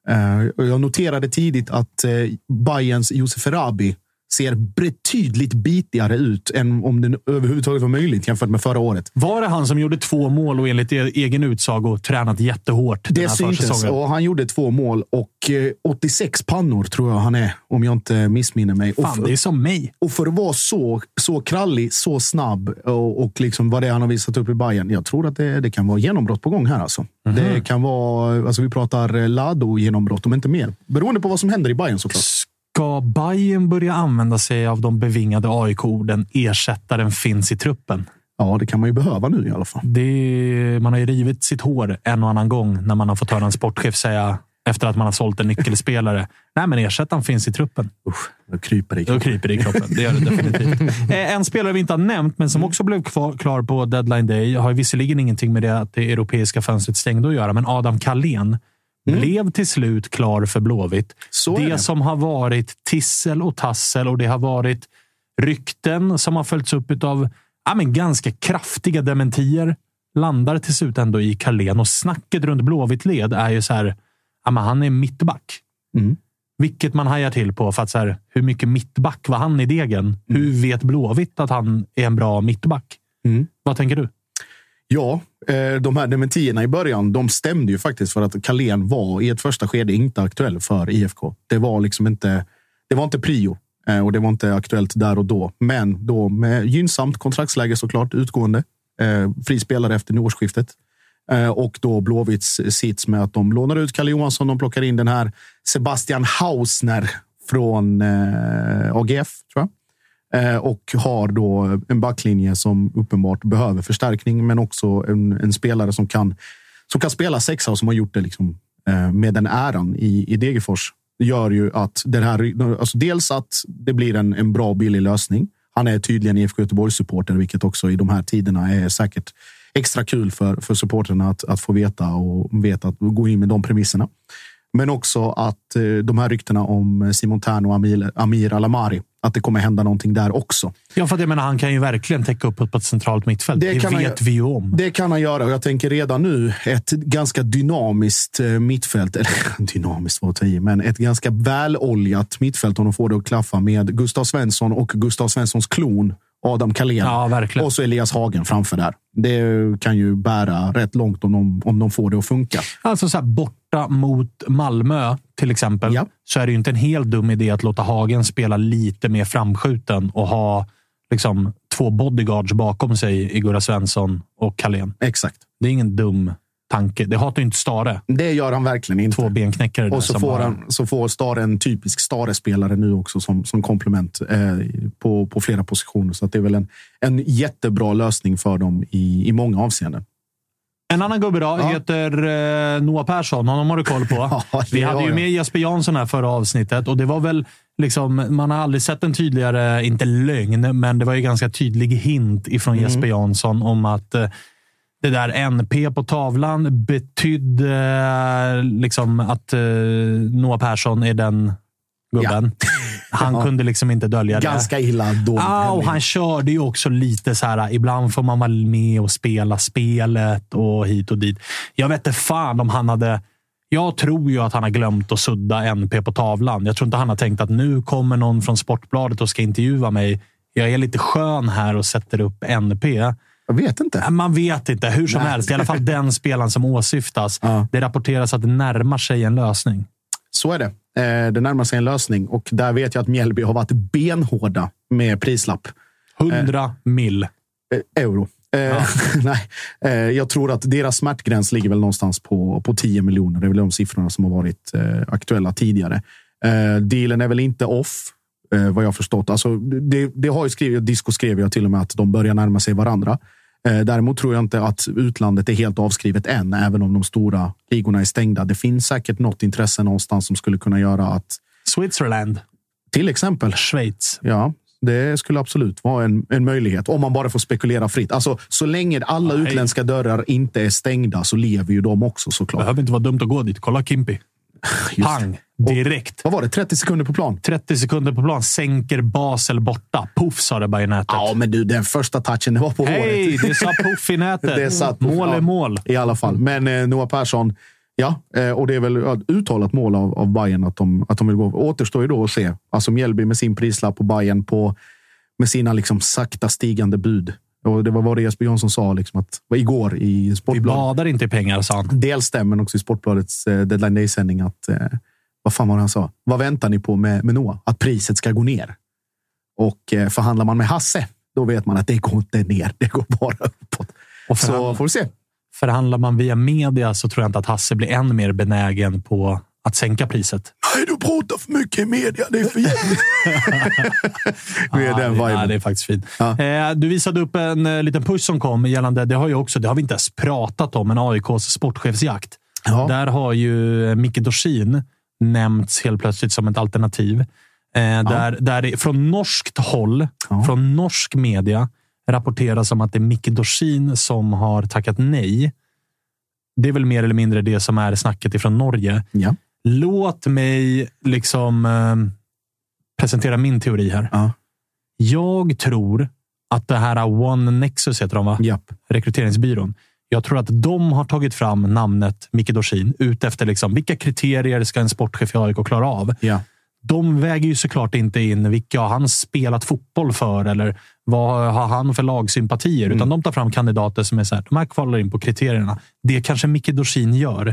Jag noterade tidigt att Bayerns Youssef Erabi ser betydligt bitigare ut än om det överhuvudtaget var möjligt jämfört med förra året. Var det han som gjorde 2 mål och enligt egen utsago tränat jättehårt? Det syntes, och han gjorde 2 mål och 86 pannor tror jag han är, om jag inte missminner mig. Fan, det är som mig. Och för att vara så krallig, så snabb och liksom vad det han har visat upp i Bayern, jag tror att det kan vara genombrott på gång här alltså. Det kan vara, alltså vi pratar Lado-genombrott om inte mer. Beroende på vad som händer i Bayern såklart. Ska Bayern börja använda sig av de bevingade AIK-orden ersättaren finns i truppen? Ja, det kan man ju behöva nu i alla fall. Man har ju rivit sitt hår en och annan gång när man har fått höra en sportchef säga efter att man har sålt en nyckelspelare. Nej, men ersättaren finns i truppen. Usch, då kryper det i kroppen. Det gör det definitivt. En spelare vi inte har nämnt, men som också blev klar på deadline day, har visserligen ingenting med det att det europeiska fönstret stängde att göra, men Adam Carlén blev till slut klar för Blåvitt. Det som har varit tissel och tassel och det har varit rykten som har följts upp av ganska kraftiga dementier landar till slut ändå i Carlén. Och snacket runt Blåvitt-led är ju så här, han är mittback. Vilket man hajar till på för att så här, hur mycket mittback var han i degen? Hur vet Blåvitt att han är en bra mittback? Vad tänker du? Ja, de här dementierna i början, de stämde ju faktiskt för att Carlén var i ett första skede inte aktuell för IFK. Det var liksom inte prio och det var inte aktuellt där och då. Men då med gynnsamt kontraktsläge såklart, utgående. Fri spelare efter nyårsskiftet. Och då Blåvitts sits med att de lånar ut Kalle Johansson, de plockar in den här Sebastian Hausner från AGF, tror jag. Och har då en backlinje som uppenbart behöver förstärkning, men också en spelare som kan spela sexa och som har gjort det liksom, med den äran i Degerfors. Det gör ju att den här, alltså dels att det blir en bra billig lösning. Han är tydligen IFK Göteborgs-supporter, vilket också i de här tiderna är säkert extra kul för supporterna att få veta att gå in med de premisserna. Men också att de här ryktena om Simon Tern och Amir Alamari, att det kommer hända någonting där också. Ja, för att jag menar, han kan ju verkligen täcka upp på ett centralt mittfält. Det vet vi ju om. Det kan han göra, och jag tänker redan nu ett ganska dynamiskt mittfält, eller dynamiskt var det, men ett ganska väloljat mittfält om de får det att klaffa med Gustav Svensson och Gustav Svenssons klon Adam Carlén. Ja, verkligen. Och så Elias Hagen framför där. Det kan ju bära rätt långt om de får det att funka. Alltså så här, borta mot Malmö till exempel, så är det ju inte en helt dum idé att låta Hagen spela lite mer framskjuten och ha liksom 2 bodyguards bakom sig i Gurra Svensson och Carlén. Exakt. Det är ingen dum tanke. Det hatar ju inte Stare. Det gör han verkligen inte. 2 benknäckare. Och så får Stare en typisk Stare-spelare nu också som komplement på flera positioner. Så att det är väl en jättebra lösning för dem i många avseenden. En annan gubbe då heter Noah Persson. Honom har du koll på. Vi hade ju med Jesper Jansson här förra avsnittet. Och det var väl liksom, man har aldrig sett en tydligare, inte lögn, men det var ju ganska tydlig hint ifrån Jesper Jansson om att det där NP på tavlan betydde liksom att Noah Persson är den gubben. Ja. Han kunde liksom inte dölja det. Ganska illa då. Och han körde ju också lite så här, ibland får man vara med och spela spelet och hit och dit. Jag vet inte fan om han hade... Jag tror ju att han har glömt att sudda NP på tavlan. Jag tror inte han har tänkt att nu kommer någon från Sportbladet och ska intervjua mig. Jag är lite skön här och sätter upp NP. Jag vet inte. Man vet inte. Hur som helst. I alla fall den spelaren som åsyftas. Det rapporteras att det närmar sig en lösning. Så är det. Det närmar sig en lösning. Och där vet jag att Mjällby har varit benhårda med prislapp. 100 mil. Euro. Nej, jag tror att deras smärtgräns ligger väl någonstans på 10 miljoner. Det är väl de siffrorna som har varit aktuella tidigare. Dealen är väl inte off, vad jag förstått. Alltså, det har ju skrivit, Disco skrev jag till och med att de börjar närma sig varandra. Däremot tror jag inte att utlandet är helt avskrivet än, även om de stora ligorna är stängda. Det finns säkert något intresse någonstans som skulle kunna göra att... Switzerland. Till exempel. Schweiz. Ja, det skulle absolut vara en möjlighet. Om man bara får spekulera fritt. Alltså, så länge alla utländska dörrar inte är stängda så lever ju de också såklart. Det behöver inte vara dumt att gå dit. Kolla Kimpi. Pang! direkt. Vad var det? 30 sekunder på plan? 30 sekunder på plan. Sänker Basel borta. Puff, sa det bara i nätet. Ja, men du, den första touchen, det var på håret. Hej, det sa puff i nätet. Det satt mål är mål. I alla fall. Men Noah Persson, ja, och det är väl uttalat mål av Bayern att de vill gå. Återstår ju då att se. Alltså Mjällby med sin prislapp på Bayern med sina liksom sakta stigande bud. Och det var vad Jesper Jonsson sa liksom att igår i Sportbladet. Vi badar inte i pengar, sa han. Dels stämmer också i Sportbladets Deadline Day-sändning att vad fan var det han sa? Vad väntar ni på med Noah? Att priset ska gå ner. Och förhandlar man med Hasse, då vet man att det går inte ner. Det går bara uppåt. Så får vi se. Förhandlar man via media så tror jag inte att Hasse blir än mer benägen på att sänka priset. Nej, du pratar för mycket i media. Det är för jävligt. Det är faktiskt fint. Ja. Du visade upp en liten push som kom gällande, det har vi inte ens pratat om, en AIKs sportchefsjakt. Ja. Där har ju Micke Dorsin nämnts helt plötsligt som ett alternativ. Där från norskt håll, från norsk media, rapporteras om att det är Micke Dorsin som har tackat nej. Det är väl mer eller mindre det som är snacket ifrån Norge. Ja. Låt mig liksom presentera min teori här. Ja. Jag tror att det här One Nexus heter de, va? Japp. Rekryteringsbyrån. Jag tror att de har tagit fram namnet Micke Dorsin ut efter liksom, vilka kriterier ska en sportchef i AIK klara av. Ja. De väger ju såklart inte in vilka har han spelat fotboll för eller vad har han för lagsympatier, utan de tar fram kandidater som är så här, de här kvalar in på kriterierna. Det kanske Micke Dorsin gör.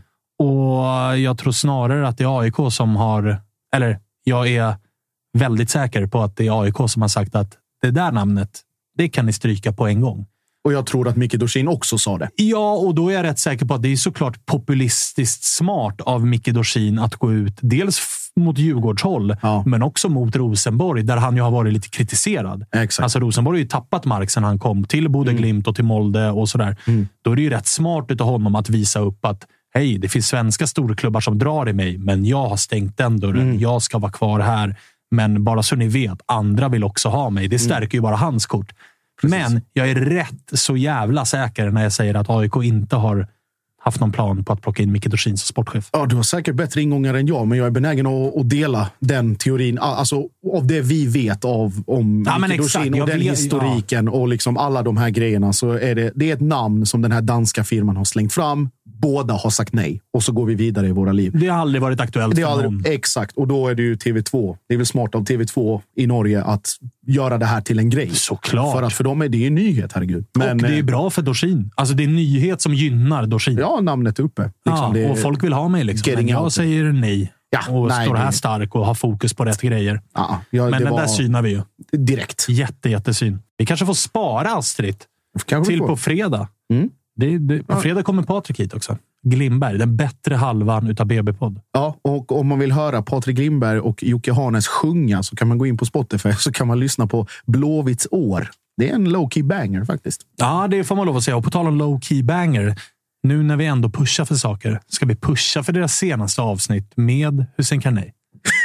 Och jag tror snarare att det är AIK som har, eller jag är väldigt säker på att det är AIK som har sagt att det där namnet, det kan ni stryka på en gång. Och jag tror att Micke Dorsin också sa det. Ja, och då är jag rätt säker på att det är såklart populistiskt smart av Micke Dorsin att gå ut dels mot Djurgårdshåll, men också mot Rosenborg, där han ju har varit lite kritiserad. Exakt. Alltså Rosenborg har ju tappat mark sedan han kom till Bodø Glimt och till Molde och sådär. Då är det ju rätt smart utav honom att visa upp att hej, det finns svenska storklubbar som drar i mig, men jag har stängt den dörren. Jag ska vara kvar här. Men bara så ni vet, andra vill också ha mig. Det stärker ju bara hans kort. Precis. Men jag är rätt så jävla säker när jag säger att AIK inte har haft någon plan på att plocka in Micke Dorsin som sportchef. Ja, du har säkert bättre ingångar än jag, men jag är benägen att dela den teorin. Alltså, av det vi vet om Micke Dorsin och den historiken och liksom alla de här grejerna, så är det är ett namn som den här danska firman har slängt fram. Båda har sagt nej. Och så går vi vidare i våra liv. Det har aldrig varit aktuellt för någon. Exakt. Och då är det ju TV2. Det är väl smart av TV2 i Norge att göra det här till en grej. Såklart. För dem är det ju nyhet, herregud. Men, och det är bra för Dorsin. Alltså det är nyhet som gynnar Dorsin. Ja, namnet är uppe. Liksom, och folk vill ha mig liksom. Men jag säger nej. Ja, och står här stark och har fokus på rätt grejer. Men den där synar vi ju. Direkt. Jättesyn. Vi kanske får spara Astrid till på fredag. På fredag kommer Patrik hit också. Glimberg, den bättre halvan utav BB-podd. Ja, och om man vill höra Patrik Glimberg och Jocke Hanes sjunga så kan man gå in på Spotify så kan man lyssna på Blåvitts år. Det är en low-key banger faktiskt. Ja, det får man lov att säga. Och på tal om low-key banger, nu när vi ändå pushar för saker, ska vi pusha för deras senaste avsnitt med Hussein Carney.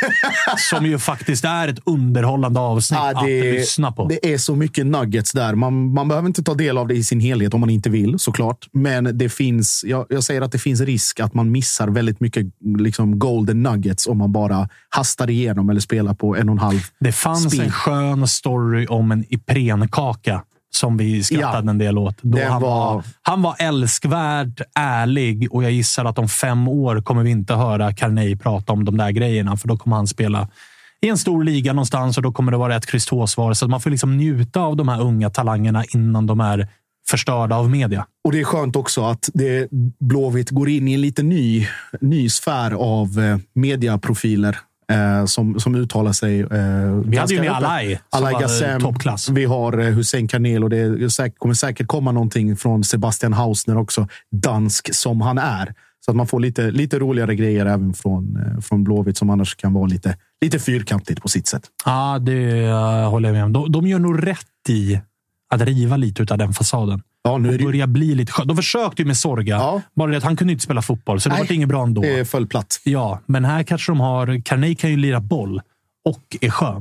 Som ju faktiskt är ett underhållande avsnitt att lyssna på. Det är så mycket nuggets där. Man behöver inte ta del av det i sin helhet om man inte vill, såklart. Men det finns, jag säger att det finns risk att man missar väldigt mycket liksom golden nuggets om man bara hastar igenom eller spelar på 1,5. Det fanns en skön story om en Ipren-kaka som vi skrattade en del åt. Då han var älskvärd, ärlig, och jag gissar att om 5 år kommer vi inte höra Carney prata om de där grejerna, för då kommer han spela i en stor liga någonstans och då kommer det vara ett kristosvar. Så att man får liksom njuta av de här unga talangerna innan de är förstörda av media. Och det är skönt också att Blåvitt går in i en lite ny sfär av mediaprofiler. Som uttalar sig. Vi hade ju med Alai Gassem, toppklass. Vi har Hussein Carnel och det kommer säkert komma någonting från Sebastian Hausner också, dansk som han är. Så att man får lite roligare grejer även från Blåvitt som annars kan vara lite fyrkantigt på sitt sätt. Ja, det håller jag med om. De gör nog rätt i att riva lite av den fasaden. Ja, nu börjar bli lite skönt. De försökte ju med Sorga. Ja. Bara det att han kunde inte spela fotboll. Så det var inget bra ändå. Det är full platt. Ja, men här kanske de har... Carney kan ju lira boll och är skön.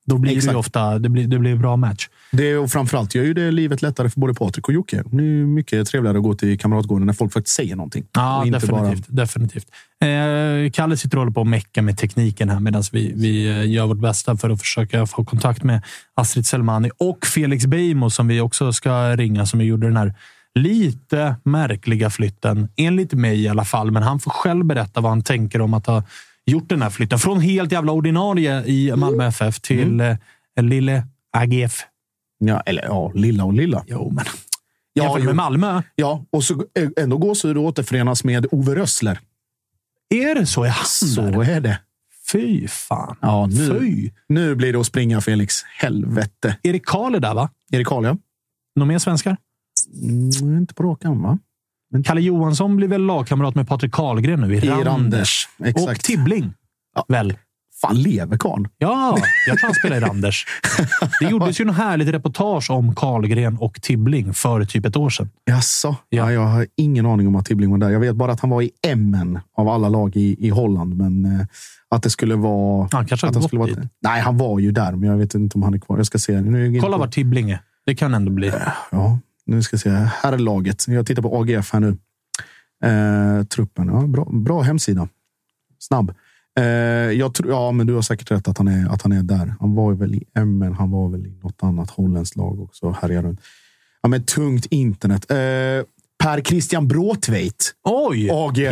Då blir det ju ofta det blir en bra match. Det, och framförallt gör ju det livet lättare för både Patrik och Jocke. Det är mycket trevligare att gå till Kamratgården när folk faktiskt säger någonting. Ja, definitivt. Kalle sitter och håller på att mecka med tekniken här medan vi gör vårt bästa för att försöka få kontakt med Astrid Selmani och Felix Beijmo som vi också ska ringa, som vi gjorde den här lite märkliga flytten. Enligt mig i alla fall, men han får själv berätta vad han tänker om att ha gjort den här flytten. Från helt jävla ordinarie i Malmö FF till lille AGF. Ja, eller ja, lilla och lilla. Jo, men jämfört med Malmö. Ja, och så ändå går så det återförenas med Ove Rössler. Är det så? Så är det. Fy fan. Ja, nu blir det att springa, Felix. Helvete. Erik Karl är där, va? Erik Karl, ja. Några mer svenskar? Inte på råkan, va? Men Kalle Johansson blir väl lagkamrat med Patrik Karlgren nu i Randers. Exakt. Och Tibbling. Ja. Väl. Fan, lever Karl? Ja, jag tror han spelar i Randers. Det gjordes ju något härligt reportage om Karlgren och Tibbling för typ ett år sedan. Jaså? Ja, jag har ingen aning om att Tibbling var där. Jag vet bara att han var i Emmen av alla lag i Holland. Men att det skulle vara... Han kanske har gått dit. Nej, han var ju där, men jag vet inte om han är kvar. Jag ska se. Kolla var Tibbling är. Det kan ändå bli. Ja, nu ska jag se. Här är laget. Jag tittar på AGF här nu. Truppen. Ja, bra hemsida. Snabb. Jag tror, ja, men du har säkert rätt att han är där. Han var väl i Emmen, han var väl i något annat holländskt lag också. Här runt. Ja, men tungt internet. Per Christian Bråtveit. Oj!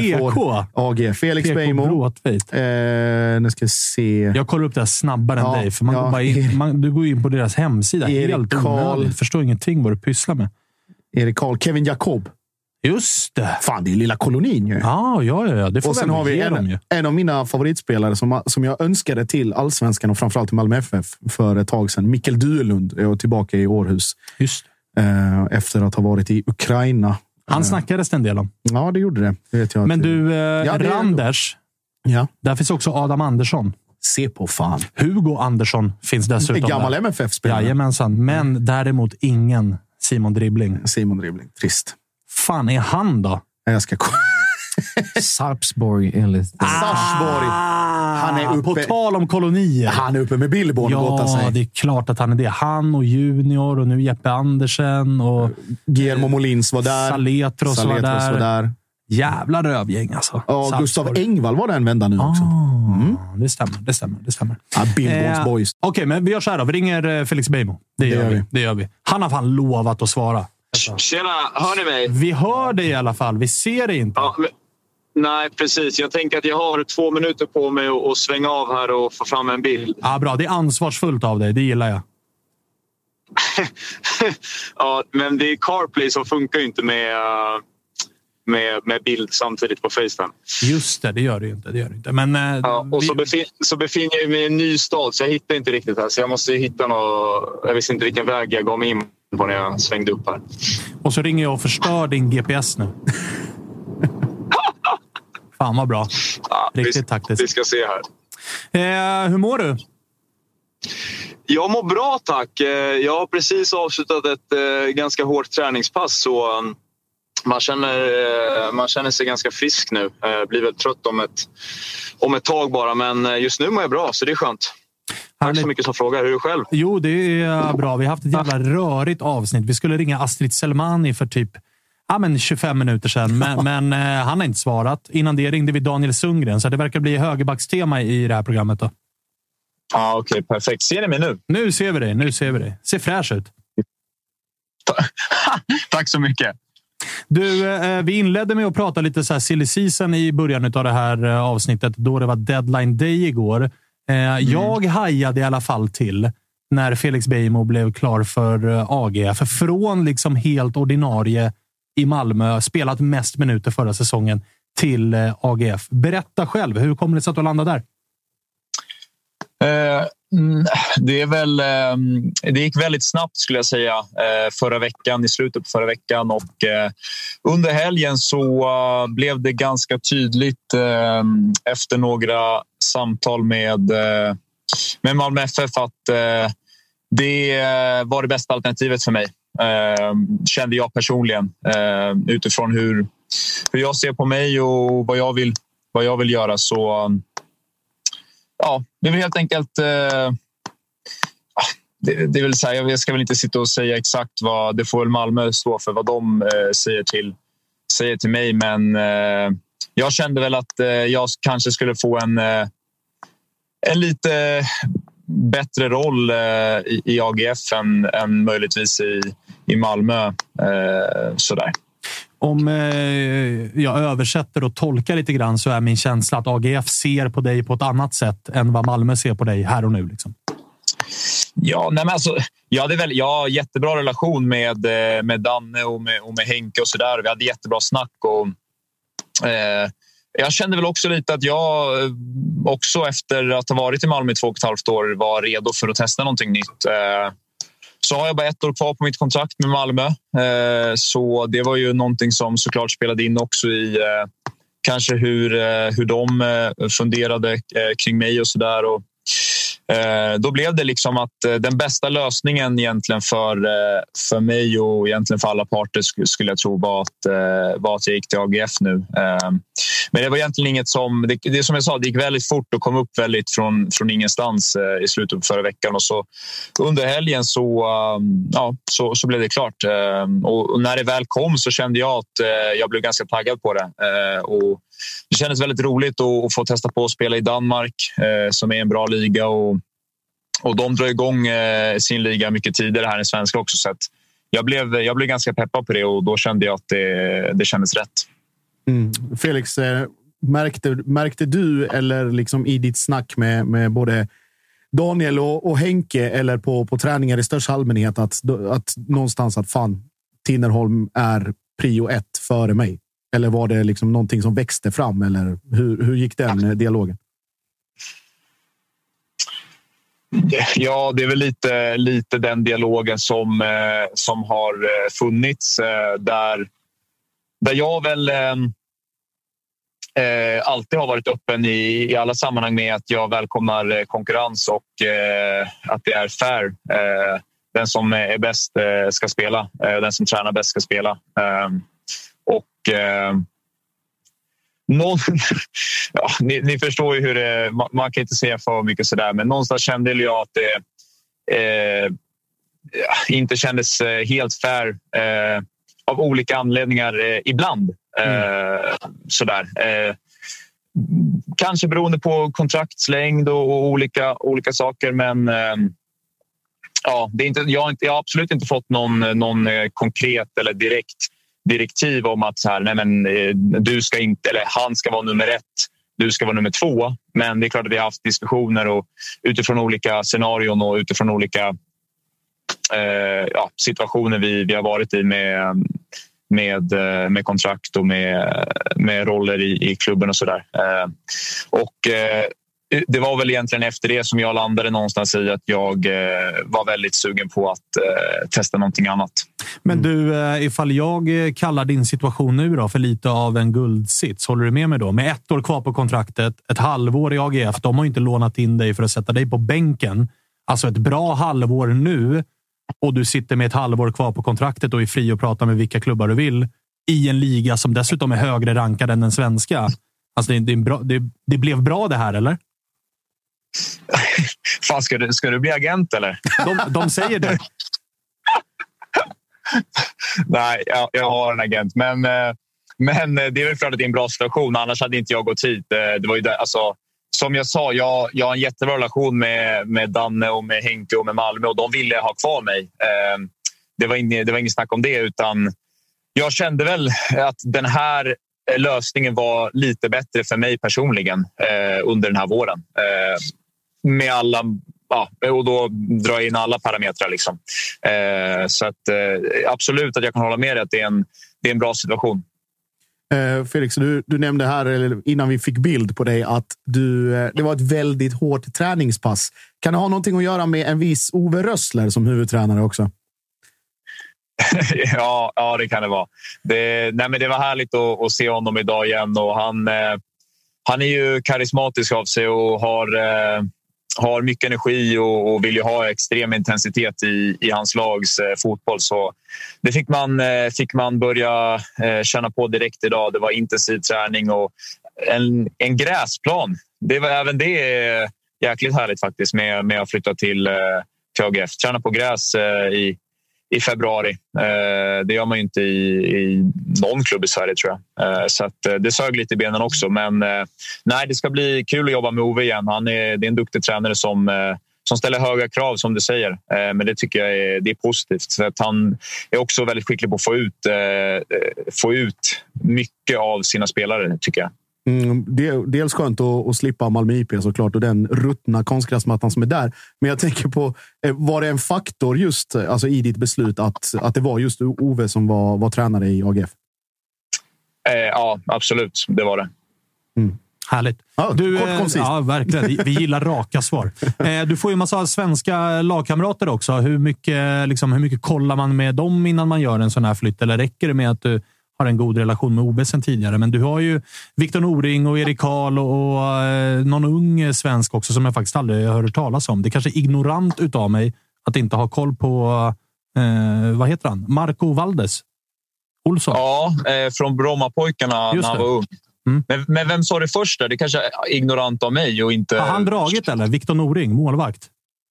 AG. Felix Beijmo. Nu ska jag se. Jag kollar upp det här snabbare än dig. För du går in på deras hemsida. Helt onödigt. Förstår ingenting vad du pysslar med. Erik Karl. Kevin Jakob. Just det. Fan, det är lilla kolonin ju. Ja. Det får och sen har vi en av mina favoritspelare som jag önskade till Allsvenskan och framförallt till Malmö FF för ett tag sedan. Mikkel Duelund är tillbaka i Århus. Just. Efter att ha varit i Ukraina. Han snackades en del om. Ja, det gjorde det. Vet jag. Men du, Randers. Ja. Där finns också Adam Andersson. Se på fan. Hugo Andersson finns dessutom. Gammal MFF-spelare. Jajamensan. Men däremot ingen Simon Dribbling. Trist. Fan är han då? Jag ska kolla. Sarpsborg enligt... Sarpsborg. Han är uppe... På tal om kolonier. Han är uppe med Billborn och gottar sig. Ja, det är klart att han är det. Han och Junior och nu Jeppe Andersen och... Guillermo Molins var där. Saletros var där. Jävla rövgäng alltså. Ja, Gustav Engvall var där en vända nu också. Det stämmer. Ja, Billborns boys. Okej, men vi gör så här då. Vi ringer Felix Beijmo. Det gör vi. Han har fan lovat att svara. Tjena, hör ni mig? Vi hör dig i alla fall, vi ser dig inte. Ja, nej, precis. Jag tänker att jag har 2 minuter på mig att svänga av här och få fram en bild. Ja, bra, det är ansvarsfullt av dig, det gillar jag. Ja, men det är CarPlay som funkar ju inte med bild samtidigt på FaceTime. Just det gör det ju inte. Men, och så befinner jag mig i en ny stad, så jag hittar inte riktigt här. Så jag måste hitta jag visste inte vilken väg jag gav mig in på när jag svängde upp här. Och så ringer jag och förstör din GPS nu. Fan vad bra. Ja, riktigt taktiskt. Vi ska se här. Hur mår du? Jag mår bra, tack. Jag har precis avslutat ett ganska hårt träningspass, så man känner sig ganska frisk nu. Blir väl trött om ett tag bara, men just nu mår jag bra, så det är skönt. Tack så mycket som frågar. Hur är du själv? Jo, det är bra. Vi har haft ett jävla rörigt avsnitt. Vi skulle ringa Astrid Selmani för typ 25 minuter sedan. Men han har inte svarat. Innan det ringde vi Daniel Sundgren. Så det verkar bli högerbackstema i det här programmet då. Ja, okej. Perfekt. Ser ni mig nu? Nu ser vi dig. Ser fräsch ut. Tack så mycket. Du, vi inledde med att prata lite så här silly season i början av det här avsnittet. Då det var deadline day igår. Jag hajade i alla fall till när Felix Beijmo blev klar för AGF. För från liksom helt ordinarie i Malmö, spelat mest minuter förra säsongen, till AGF. Berätta själv, hur kommer det sig att du landade där? Det gick väldigt snabbt skulle jag säga i slutet på förra veckan, och under helgen så blev det ganska tydligt efter några samtal med Malmö FF att det var det bästa alternativet för mig, kände jag personligen, utifrån hur jag ser på mig och vad jag vill göra. Så ja, det är helt enkelt det vill säga, jag ska väl inte sitta och säga exakt vad, det får väl Malmö stå för vad de säger till mig, men jag kände väl att jag kanske skulle få en lite bättre roll i AGF än möjligtvis i Malmö. Sådär. Om jag översätter och tolkar lite grann, så är min känsla att AGF ser på dig på ett annat sätt än vad Malmö ser på dig här och nu. Liksom. Ja, nej men alltså, jag har jättebra relation med Danne och med Henke och sådär. Vi hade jättebra snack och jag kände väl också lite att jag också efter att ha varit i Malmö i 2,5 år var redo för att testa någonting nytt. Så har jag bara 1 år kvar på mitt kontrakt med Malmö. Så det var ju någonting som såklart spelade in också i kanske hur de funderade kring mig och sådär. Och då blev det liksom att den bästa lösningen egentligen för mig och egentligen för alla parter skulle jag tro var att jag gick till AGF nu. Men det var egentligen inget som... Det som jag sa, det gick väldigt fort och kom upp väldigt från ingenstans i slutet på förra veckan. Och så under helgen så blev det klart. Och när det väl kom så kände jag att jag blev ganska taggad på det. Och det kändes väldigt roligt att få testa på att spela i Danmark som är en bra liga och de drar igång sin liga mycket tidigare här i svenska också, så att jag blev ganska peppad på det och då kände jag att det kändes rätt. Felix, märkte du eller liksom i ditt snack med både Daniel och Henke eller på träningar i största allmänhet att någonstans att fan, Tinnerholm är prio 1 före mig? Eller var det liksom någonting som växte fram? Eller hur gick den dialogen? Ja, det är väl lite den dialogen som har funnits. Där jag väl alltid har varit öppen i alla sammanhang med att jag välkomnar konkurrens och att det är fair. Den som är bäst ska spela. Den som tränar bäst ska spela. Ja, ni förstår ju hur det, man kan inte säga för mycket sådär, men någonstans kände jag att det inte kändes helt fair av olika anledningar ibland. Sådär. Kanske beroende på kontraktslängd och olika saker, men ja, det är inte, jag har absolut inte fått någon konkret eller direkt direktiv om att så här, nej men, du ska inte, eller han ska vara nummer 1, du ska vara nummer 2. Men det är klart att vi har haft diskussioner och utifrån olika scenarion och utifrån olika situationer vi har varit i med kontrakt och med roller i klubben och sådär. Det var väl egentligen efter det som jag landade någonstans i att jag var väldigt sugen på att testa någonting annat. Men du, ifall jag kallar din situation nu då för lite av en guldsits, håller du med mig då? Med 1 år kvar på kontraktet, ett halvår i AGF, de har ju inte lånat in dig för att sätta dig på bänken. Alltså ett bra halvår nu och du sitter med ett halvår kvar på kontraktet och är fri att prata med vilka klubbar du vill i en liga som dessutom är högre rankad än den svenska. Alltså det blev bra det här, eller? Fan, ska du bli agent eller? De säger det. Nej, jag har en agent. Men det är väl klart att det är en bra situation. Annars hade inte jag gått hit. Det var ju där, alltså, som jag sa, jag har en jättebra relation med Danne och med Henke och med Malmö. Och de ville ha kvar mig. Det var inget snack om det. Utan jag kände väl att den här lösningen var lite bättre för mig personligen under den här våren. Med alla, och då drar jag in alla parametrar liksom. Så att absolut att jag kan hålla med dig att det är en bra situation. Felix, du nämnde här innan vi fick bild på dig att det var ett väldigt hårt träningspass. Kan det ha någonting att göra med en viss Ove Rössler som huvudtränare också? Ja, det kan det vara. Men det var härligt att se honom idag igen och han är ju karismatisk av sig och har mycket energi och vill ju ha extrem intensitet i hans lags fotboll. Så det fick man börja känna på direkt idag. Det var intensiv träning och en gräsplan. Det var även det jäkligt härligt faktiskt med att flytta AGF. Träna på gräs i februari. Det gör man ju inte i någon klubb i Sverige, tror jag. Så att, det sög lite i benen också. Men nej, det ska bli kul att jobba med Ove igen. Det är en duktig tränare som ställer höga krav, som du säger. Men det tycker jag det är positivt. Så att han är också väldigt skicklig på att få ut mycket av sina spelare, tycker jag. Dels skönt att slippa Malmö IP såklart och den ruttna konstgräsmattan som är där. Men jag tänker på, var det en faktor just alltså i ditt beslut att det var just Ove som var tränare i AGF? Ja, absolut. Det var det. Härligt. Ja, kort koncist. Ja, verkligen. Vi gillar raka svar. Du får ju en massa svenska lagkamrater också. Hur mycket kollar man med dem innan man gör en sån här flytt? Eller räcker det med att du har en god relation med OB sen tidigare? Men du har ju Viktor Noring och Erik Karl och någon ung svensk också som jag faktiskt aldrig har hört talas om. Det är kanske ignorant utav mig att inte ha koll på vad heter han? Marco Valdes Olsson. Ja, från Brommapojkarna när han var ung. Men vem sa det först där? Det kanske är ignorant av mig och inte... Har han dragit eller? Viktor Noring, målvakt.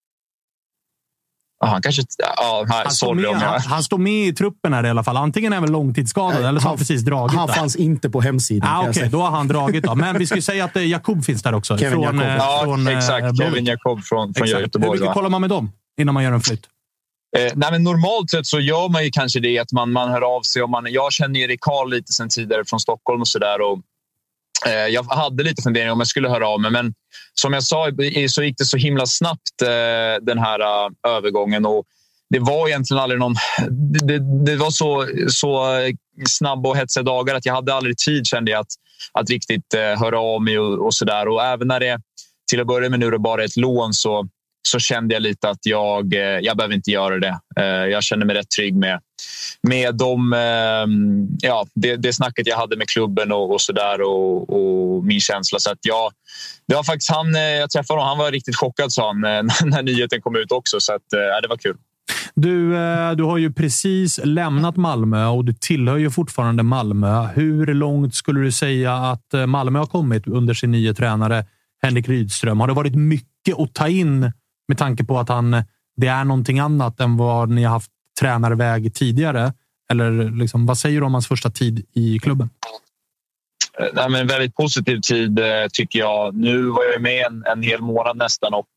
Han kanske... Ja, han står med i truppen här i alla fall. Antingen är väl långtidsskadad eller så har han precis dragit. Han fanns inte på hemsidan. Okej, då har han dragit. Då. Men vi skulle säga att Jakob finns där också. Kevin Jakob. Ja, exakt. Kevin Jakob från Göteborg. Hur mycket kollar man med dem innan man gör en flytt? Nej, men normalt sett så gör man ju kanske det att man hör av sig. Jag känner Erik Karl lite sen tidigare från Stockholm och sådär. Jag hade lite funderingar om jag skulle höra av mig, men som jag sa så gick det så himla snabbt den här övergången, och det var egentligen aldrig någon... Det var så snabba och hetsiga dagar att jag hade aldrig tid, kände jag, att riktigt höra av mig och sådär. Och även när det till att börja med nu är bara ett lån så kände jag lite att jag behöver inte göra det. Jag kände mig rätt trygg med det snacket jag hade med klubben och sådär, och min känsla. Så att det var faktiskt jag träffade honom, han var riktigt chockad, sa han, när nyheten kom ut också. Så att det var kul. Du har ju precis lämnat Malmö och du tillhör ju fortfarande Malmö. Hur långt skulle du säga att Malmö har kommit under sin nya tränare Henrik Rydström? Har det varit mycket att ta in med tanke på att det är någonting annat än vad ni har haft tränarväg tidigare? Eller liksom, vad säger du om hans första tid i klubben? Nej, men väldigt positiv tid tycker jag. Nu var jag med en hel månad nästan, och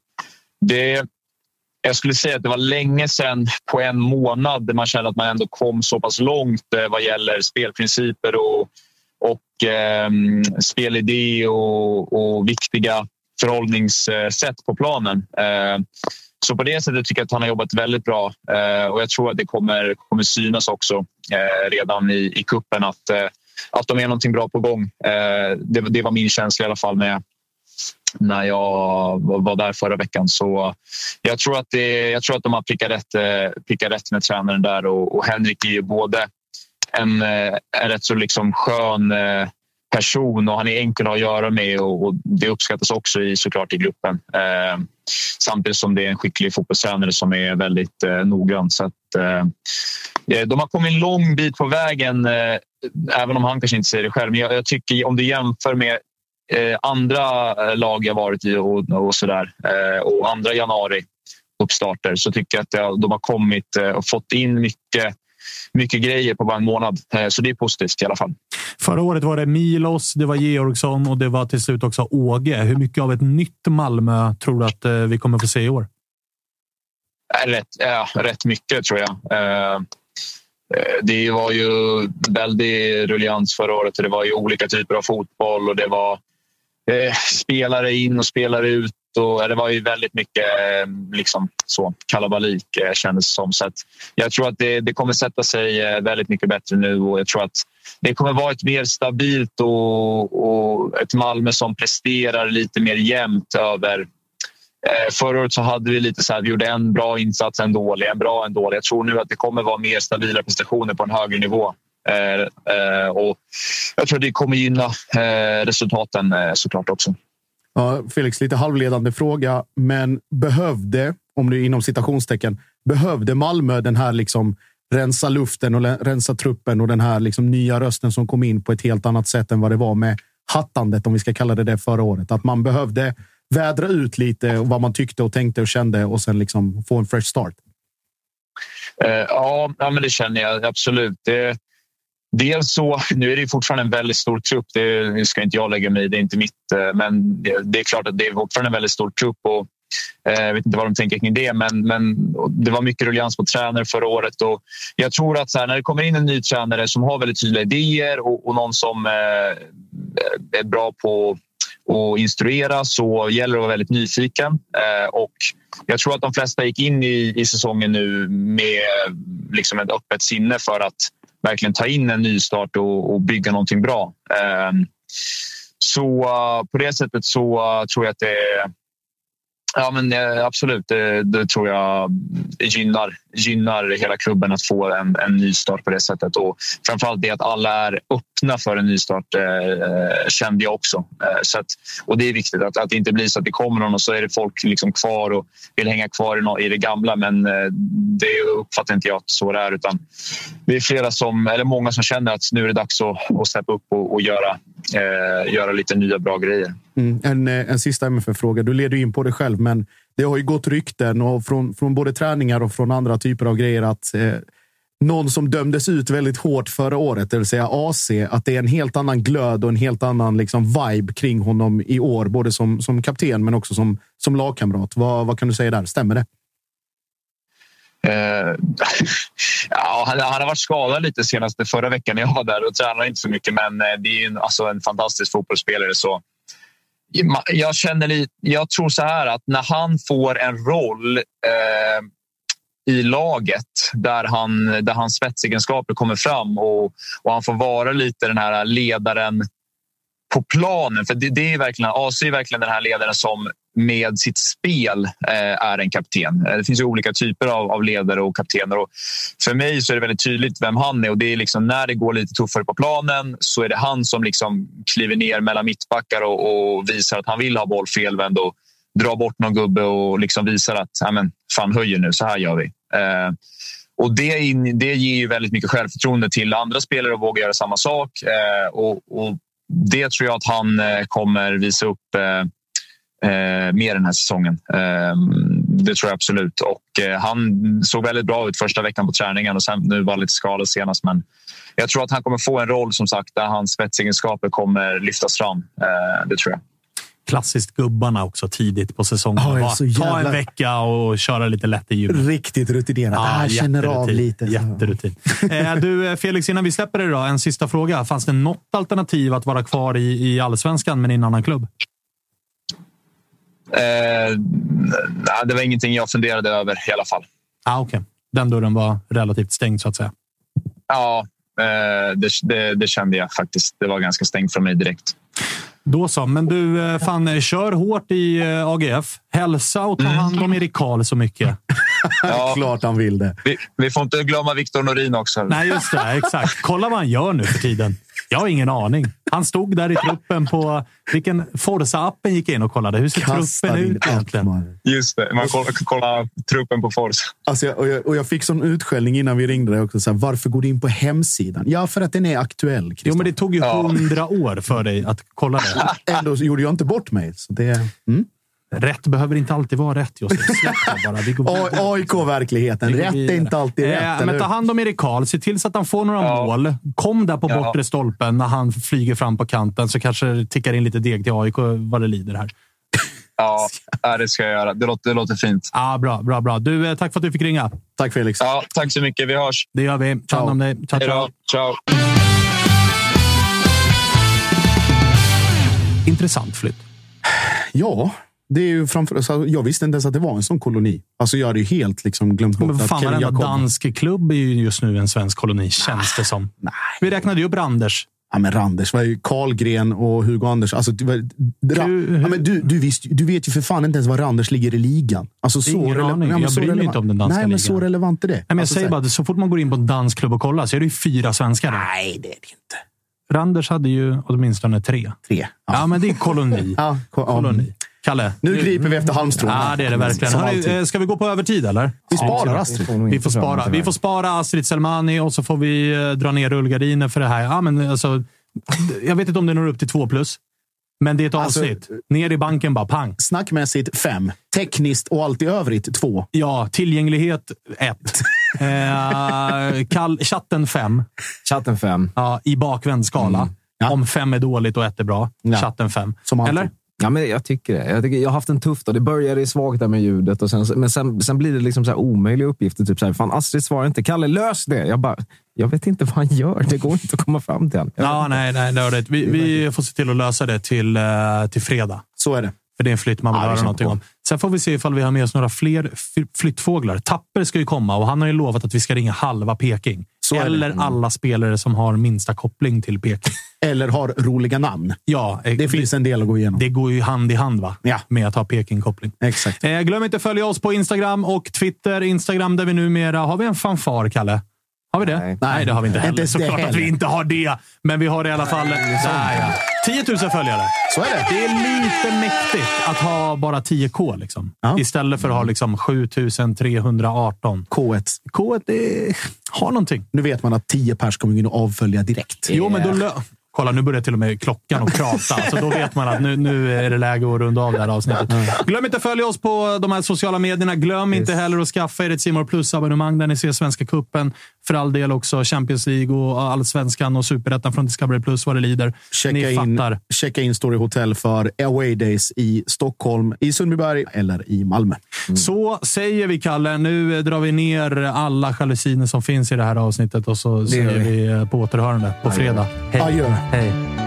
jag skulle säga att det var länge sedan på en månad där man kände att man ändå kom så pass långt vad gäller spelprinciper och spelidé och viktiga förhållningssätt på planen. Så på det sättet tycker jag att han har jobbat väldigt bra, och jag tror att det kommer synas också redan i kuppen att de är någonting bra på gång. Det var min känsla i alla fall när jag var där förra veckan. Så jag tror att de har prickat rätt med tränaren där, och Henrik är ju både en rätt så liksom skön person, och han är enkel att göra med, och det uppskattas också såklart i gruppen. Samtidigt som det är en skicklig fotbollstränare som är väldigt noggrann. Så att, de har kommit en lång bit på vägen, även om han kanske inte säger det själv. Men jag tycker, om du jämför med andra lag jag varit i och sådär, och andra januari-uppstarter, så tycker jag att de har kommit och fått in mycket grejer på bara en månad. Så det är positivt i alla fall. Förra året var det Milos, det var Georgsson och det var till slut också Åge. Hur mycket av ett nytt Malmö tror du att vi kommer få se i år? Rätt mycket tror jag. Det var ju väldigt ruljans förra året. Det var ju olika typer av fotboll, och det var spelare in och spelare ut. Och det var ju väldigt mycket liksom så kalabalik kändes som. Så att jag tror att det kommer sätta sig väldigt mycket bättre nu, och jag tror att det kommer vara ett mer stabilt och ett Malmö som presterar lite mer jämnt över. Förra året så hade vi lite så här, vi gjorde en bra insats, en dålig, en bra, en dålig. Jag tror nu att det kommer vara mer stabila prestationer på en högre nivå. Och jag tror det kommer gynna resultaten såklart också. Ja, Felix, lite halvledande fråga, men om du inom citationstecken, behövde Malmö den här liksom rensa luften och rensa truppen och den här liksom nya rösten som kom in på ett helt annat sätt än vad det var med hattandet, om vi ska kalla det förra året? Att man behövde vädra ut lite vad man tyckte och tänkte och kände och sen liksom få en fresh start? Ja, men det känner jag absolut. Dels så, nu är det fortfarande en väldigt stor trupp. Det ska inte jag lägga mig i, det är inte mitt. Men det är klart att det är fortfarande en väldigt stor trupp och jag vet inte vad de tänker kring det, men det var mycket ruljans på tränare förra året och jag tror att så här, när det kommer in en ny tränare som har väldigt tydliga idéer och någon som är bra på att instruera, så gäller det att vara väldigt nyfiken och jag tror att de flesta gick in i säsongen nu med liksom ett öppet sinne för att verkligen ta in en ny start och bygga någonting bra. Så på det sättet så tror jag att det ja, men absolut, det tror jag gynnar hela klubben att få en ny start på det sättet. Och framförallt det att alla är öppna för en ny start kände jag också. Så att, och det är viktigt att det inte blir så att det kommer någon och så är det folk liksom kvar och vill hänga kvar i det gamla. Men det uppfattar inte jag att så det är, utan det är flera eller många som känner att nu är det dags att steppa upp och göra lite nya bra grejer. En sista MFF-fråga. Du leder in på det själv, men det har ju gått rykten och från både träningar och från andra typer av grejer att någon som dömdes ut väldigt hårt förra året, det vill säga AC, att det är en helt annan glöd och en helt annan liksom vibe kring honom i år, både som kapten men också som lagkamrat. Vad kan du säga där? Stämmer det? Ja, han har varit skadad lite senaste förra veckan. Jag var där och tränade inte så mycket, men det är ju alltså en fantastisk fotbollsspelare. Så jag tror så här att när han får en roll i laget där hans spetsegenskaper kommer fram och han får vara lite den här ledaren på planen, för det är verkligen AC är verkligen den här ledaren som med sitt spel är en kapten. Det finns ju olika typer av ledare och kaptener och för mig så är det väldigt tydligt vem han är och det är liksom när det går lite tuffare på planen så är det han som liksom kliver ner mellan mittbackar och visar att han vill ha boll felvänd och dra bort någon gubbe och liksom visar att fan höjer nu, så här gör vi. Och det ger ju väldigt mycket självförtroende till andra spelare och våga göra samma sak och det tror jag att han kommer visa upp mer den här säsongen. Det tror jag absolut. Och han såg väldigt bra ut första veckan på träningen och sen nu var lite skadad senast, men jag tror att han kommer få en roll som sagt där hans spetsegenskaper kommer lyftas fram. Det tror jag. Klassiskt gubbarna också tidigt på säsongen. Ta en vecka och köra lite lätt i hjulet. Riktigt rutinerat. Känner av lite. Jätterutin. Du Felix, innan vi släpper det då, en sista fråga. Fanns det något alternativ att vara kvar i Allsvenskan men i en annan klubb? Det var ingenting jag funderade över i alla fall. Okej. Den dörren var relativt stängd så att säga. Ja, det kände jag faktiskt. Det var ganska stängt från mig direkt. Då så, men du fan kör hårt i AGF. Hälsa och ta hand om Erik Karl så mycket. Ja, klart han vill det. Vi får inte glömma Victor Norin också. Nej, just det. Exakt. Kolla vad han gör nu för tiden. Jag har ingen aning. Han stod där i truppen på... Vilken Forza-appen gick in och kollade. Hur ser truppen ut egentligen? Just det, man kollar truppen på Forza. Alltså, jag fick sån utskällning innan vi ringde dig också. Så här, varför går du in på hemsidan? Ja, för att den är aktuell. Christian. Jo, men det tog ju 100 år för dig att kolla det. Ändå gjorde jag inte bort mig. Så det... Rätt behöver inte alltid vara rätt, Josef. AIK-verkligheten. Rätt är inte alltid rätt. Men ta hand om Erik Karl. Se till så att han får några mål. Kom där på bortre stolpen när han flyger fram på kanten så kanske det tickar in lite deg till AIK vad det lider här. Ja, det ska jag göra. Det låter fint. Ja, bra. Du, tack för att du fick ringa. Tack Felix. Ja, tack så mycket. Vi hörs. Det gör vi. Ta hand om dig. Ciao. Intressant flytt. Ja. Det är ju framför, jag visste inte ens att det var en sån koloni. Alltså jag hade ju helt liksom glömt bort att Kevin Jakob... dansk klubb är ju just nu en svensk koloni, känns det som. Nej. Vi räknade ju upp Randers. Ja, men Randers var ju Karlgren och Hugo Anders. Alltså, du vet ju för fan inte ens var Randers ligger i ligan. Alltså, så jag bryr mig inte om den danska ligan. Nej, men så relevant är det. Nej, men jag säger bara att så fort man går in på en dansk klubb och kollar så är det ju 4 svenskar. Nej, det är det inte. Randers hade ju åtminstone 3. Ja, men det är koloni. Koloni. Kalle. Nu griper vi efter halmstrån. Ja, det är det verkligen. Ska vi gå på övertid, eller? Vi sparar Astrid. Vi får spara Astrid Selmani och så får vi dra ner rullgardiner för det här. Ja, men alltså, jag vet inte om det når upp till 2+. Men det är ett avsnitt. Ner i banken bara, pang. Snackmässigt 5. Tekniskt och allt i övrigt 2. Ja, tillgänglighet 1. Chatten 5. Chatten 5. Ja, i bakvänd skala. Ja. Om 5 är dåligt och 1 är bra. Ja. Chatten 5. Eller? Ja, men jag tycker det. Jag har haft en tuff dag. Det började svagt där med ljudet. Och sen blir det liksom så här omöjliga uppgifter. Typ så här, fan, Astrid svarar inte. Kalle, lös det! Jag vet inte vad han gör. Det går inte att komma fram till han. Ja, nej, det är det. Vi får se till att lösa det till fredag. Så är det. För det är en flytt man vill höra någonting om. Sen får vi se ifall vi har med oss några fler flyttfåglar. Tapper ska ju komma och han har ju lovat att vi ska ringa halva Peking. Eller alla spelare som har minsta koppling till Peking. Eller har roliga namn. Ja, det finns en del att gå igenom. Det går ju hand i hand med att ha Peking-koppling. Exakt. Glöm inte att följa oss på Instagram och Twitter. Instagram där vi numera... Har vi en fanfar, Kalle? Har vi det? Nej, det har vi inte heller. Såklart att vi inte har det. Men vi har det i alla fall. 10 000 följare. Så är det. Det är lite mäktigt att ha bara 10K. Liksom. Ja. Istället för att ha liksom 7318. K1 har någonting. Nu vet man att 10 pers kommer in och avfölja direkt. Jo, men då... Kolla, nu börjar till och med klockan och prata. Så då vet man att nu är det läge att runda av det här avsnittet. Glöm inte att följa oss på de här sociala medierna. Glöm inte heller att skaffa er ett C More Plus-abonnemang där ni ser Svenska Cupen. För all del också Champions League och Allsvenskan och Superettan från Discovery Plus vad det lider. Checka in Story Hotel för Away Days i Stockholm, i Sundbyberg eller i Malmö. Så säger vi, Kalle. Nu drar vi ner alla jalusiner som finns i det här avsnittet och så säger vi på återhörande på fredag. Hej. Hej.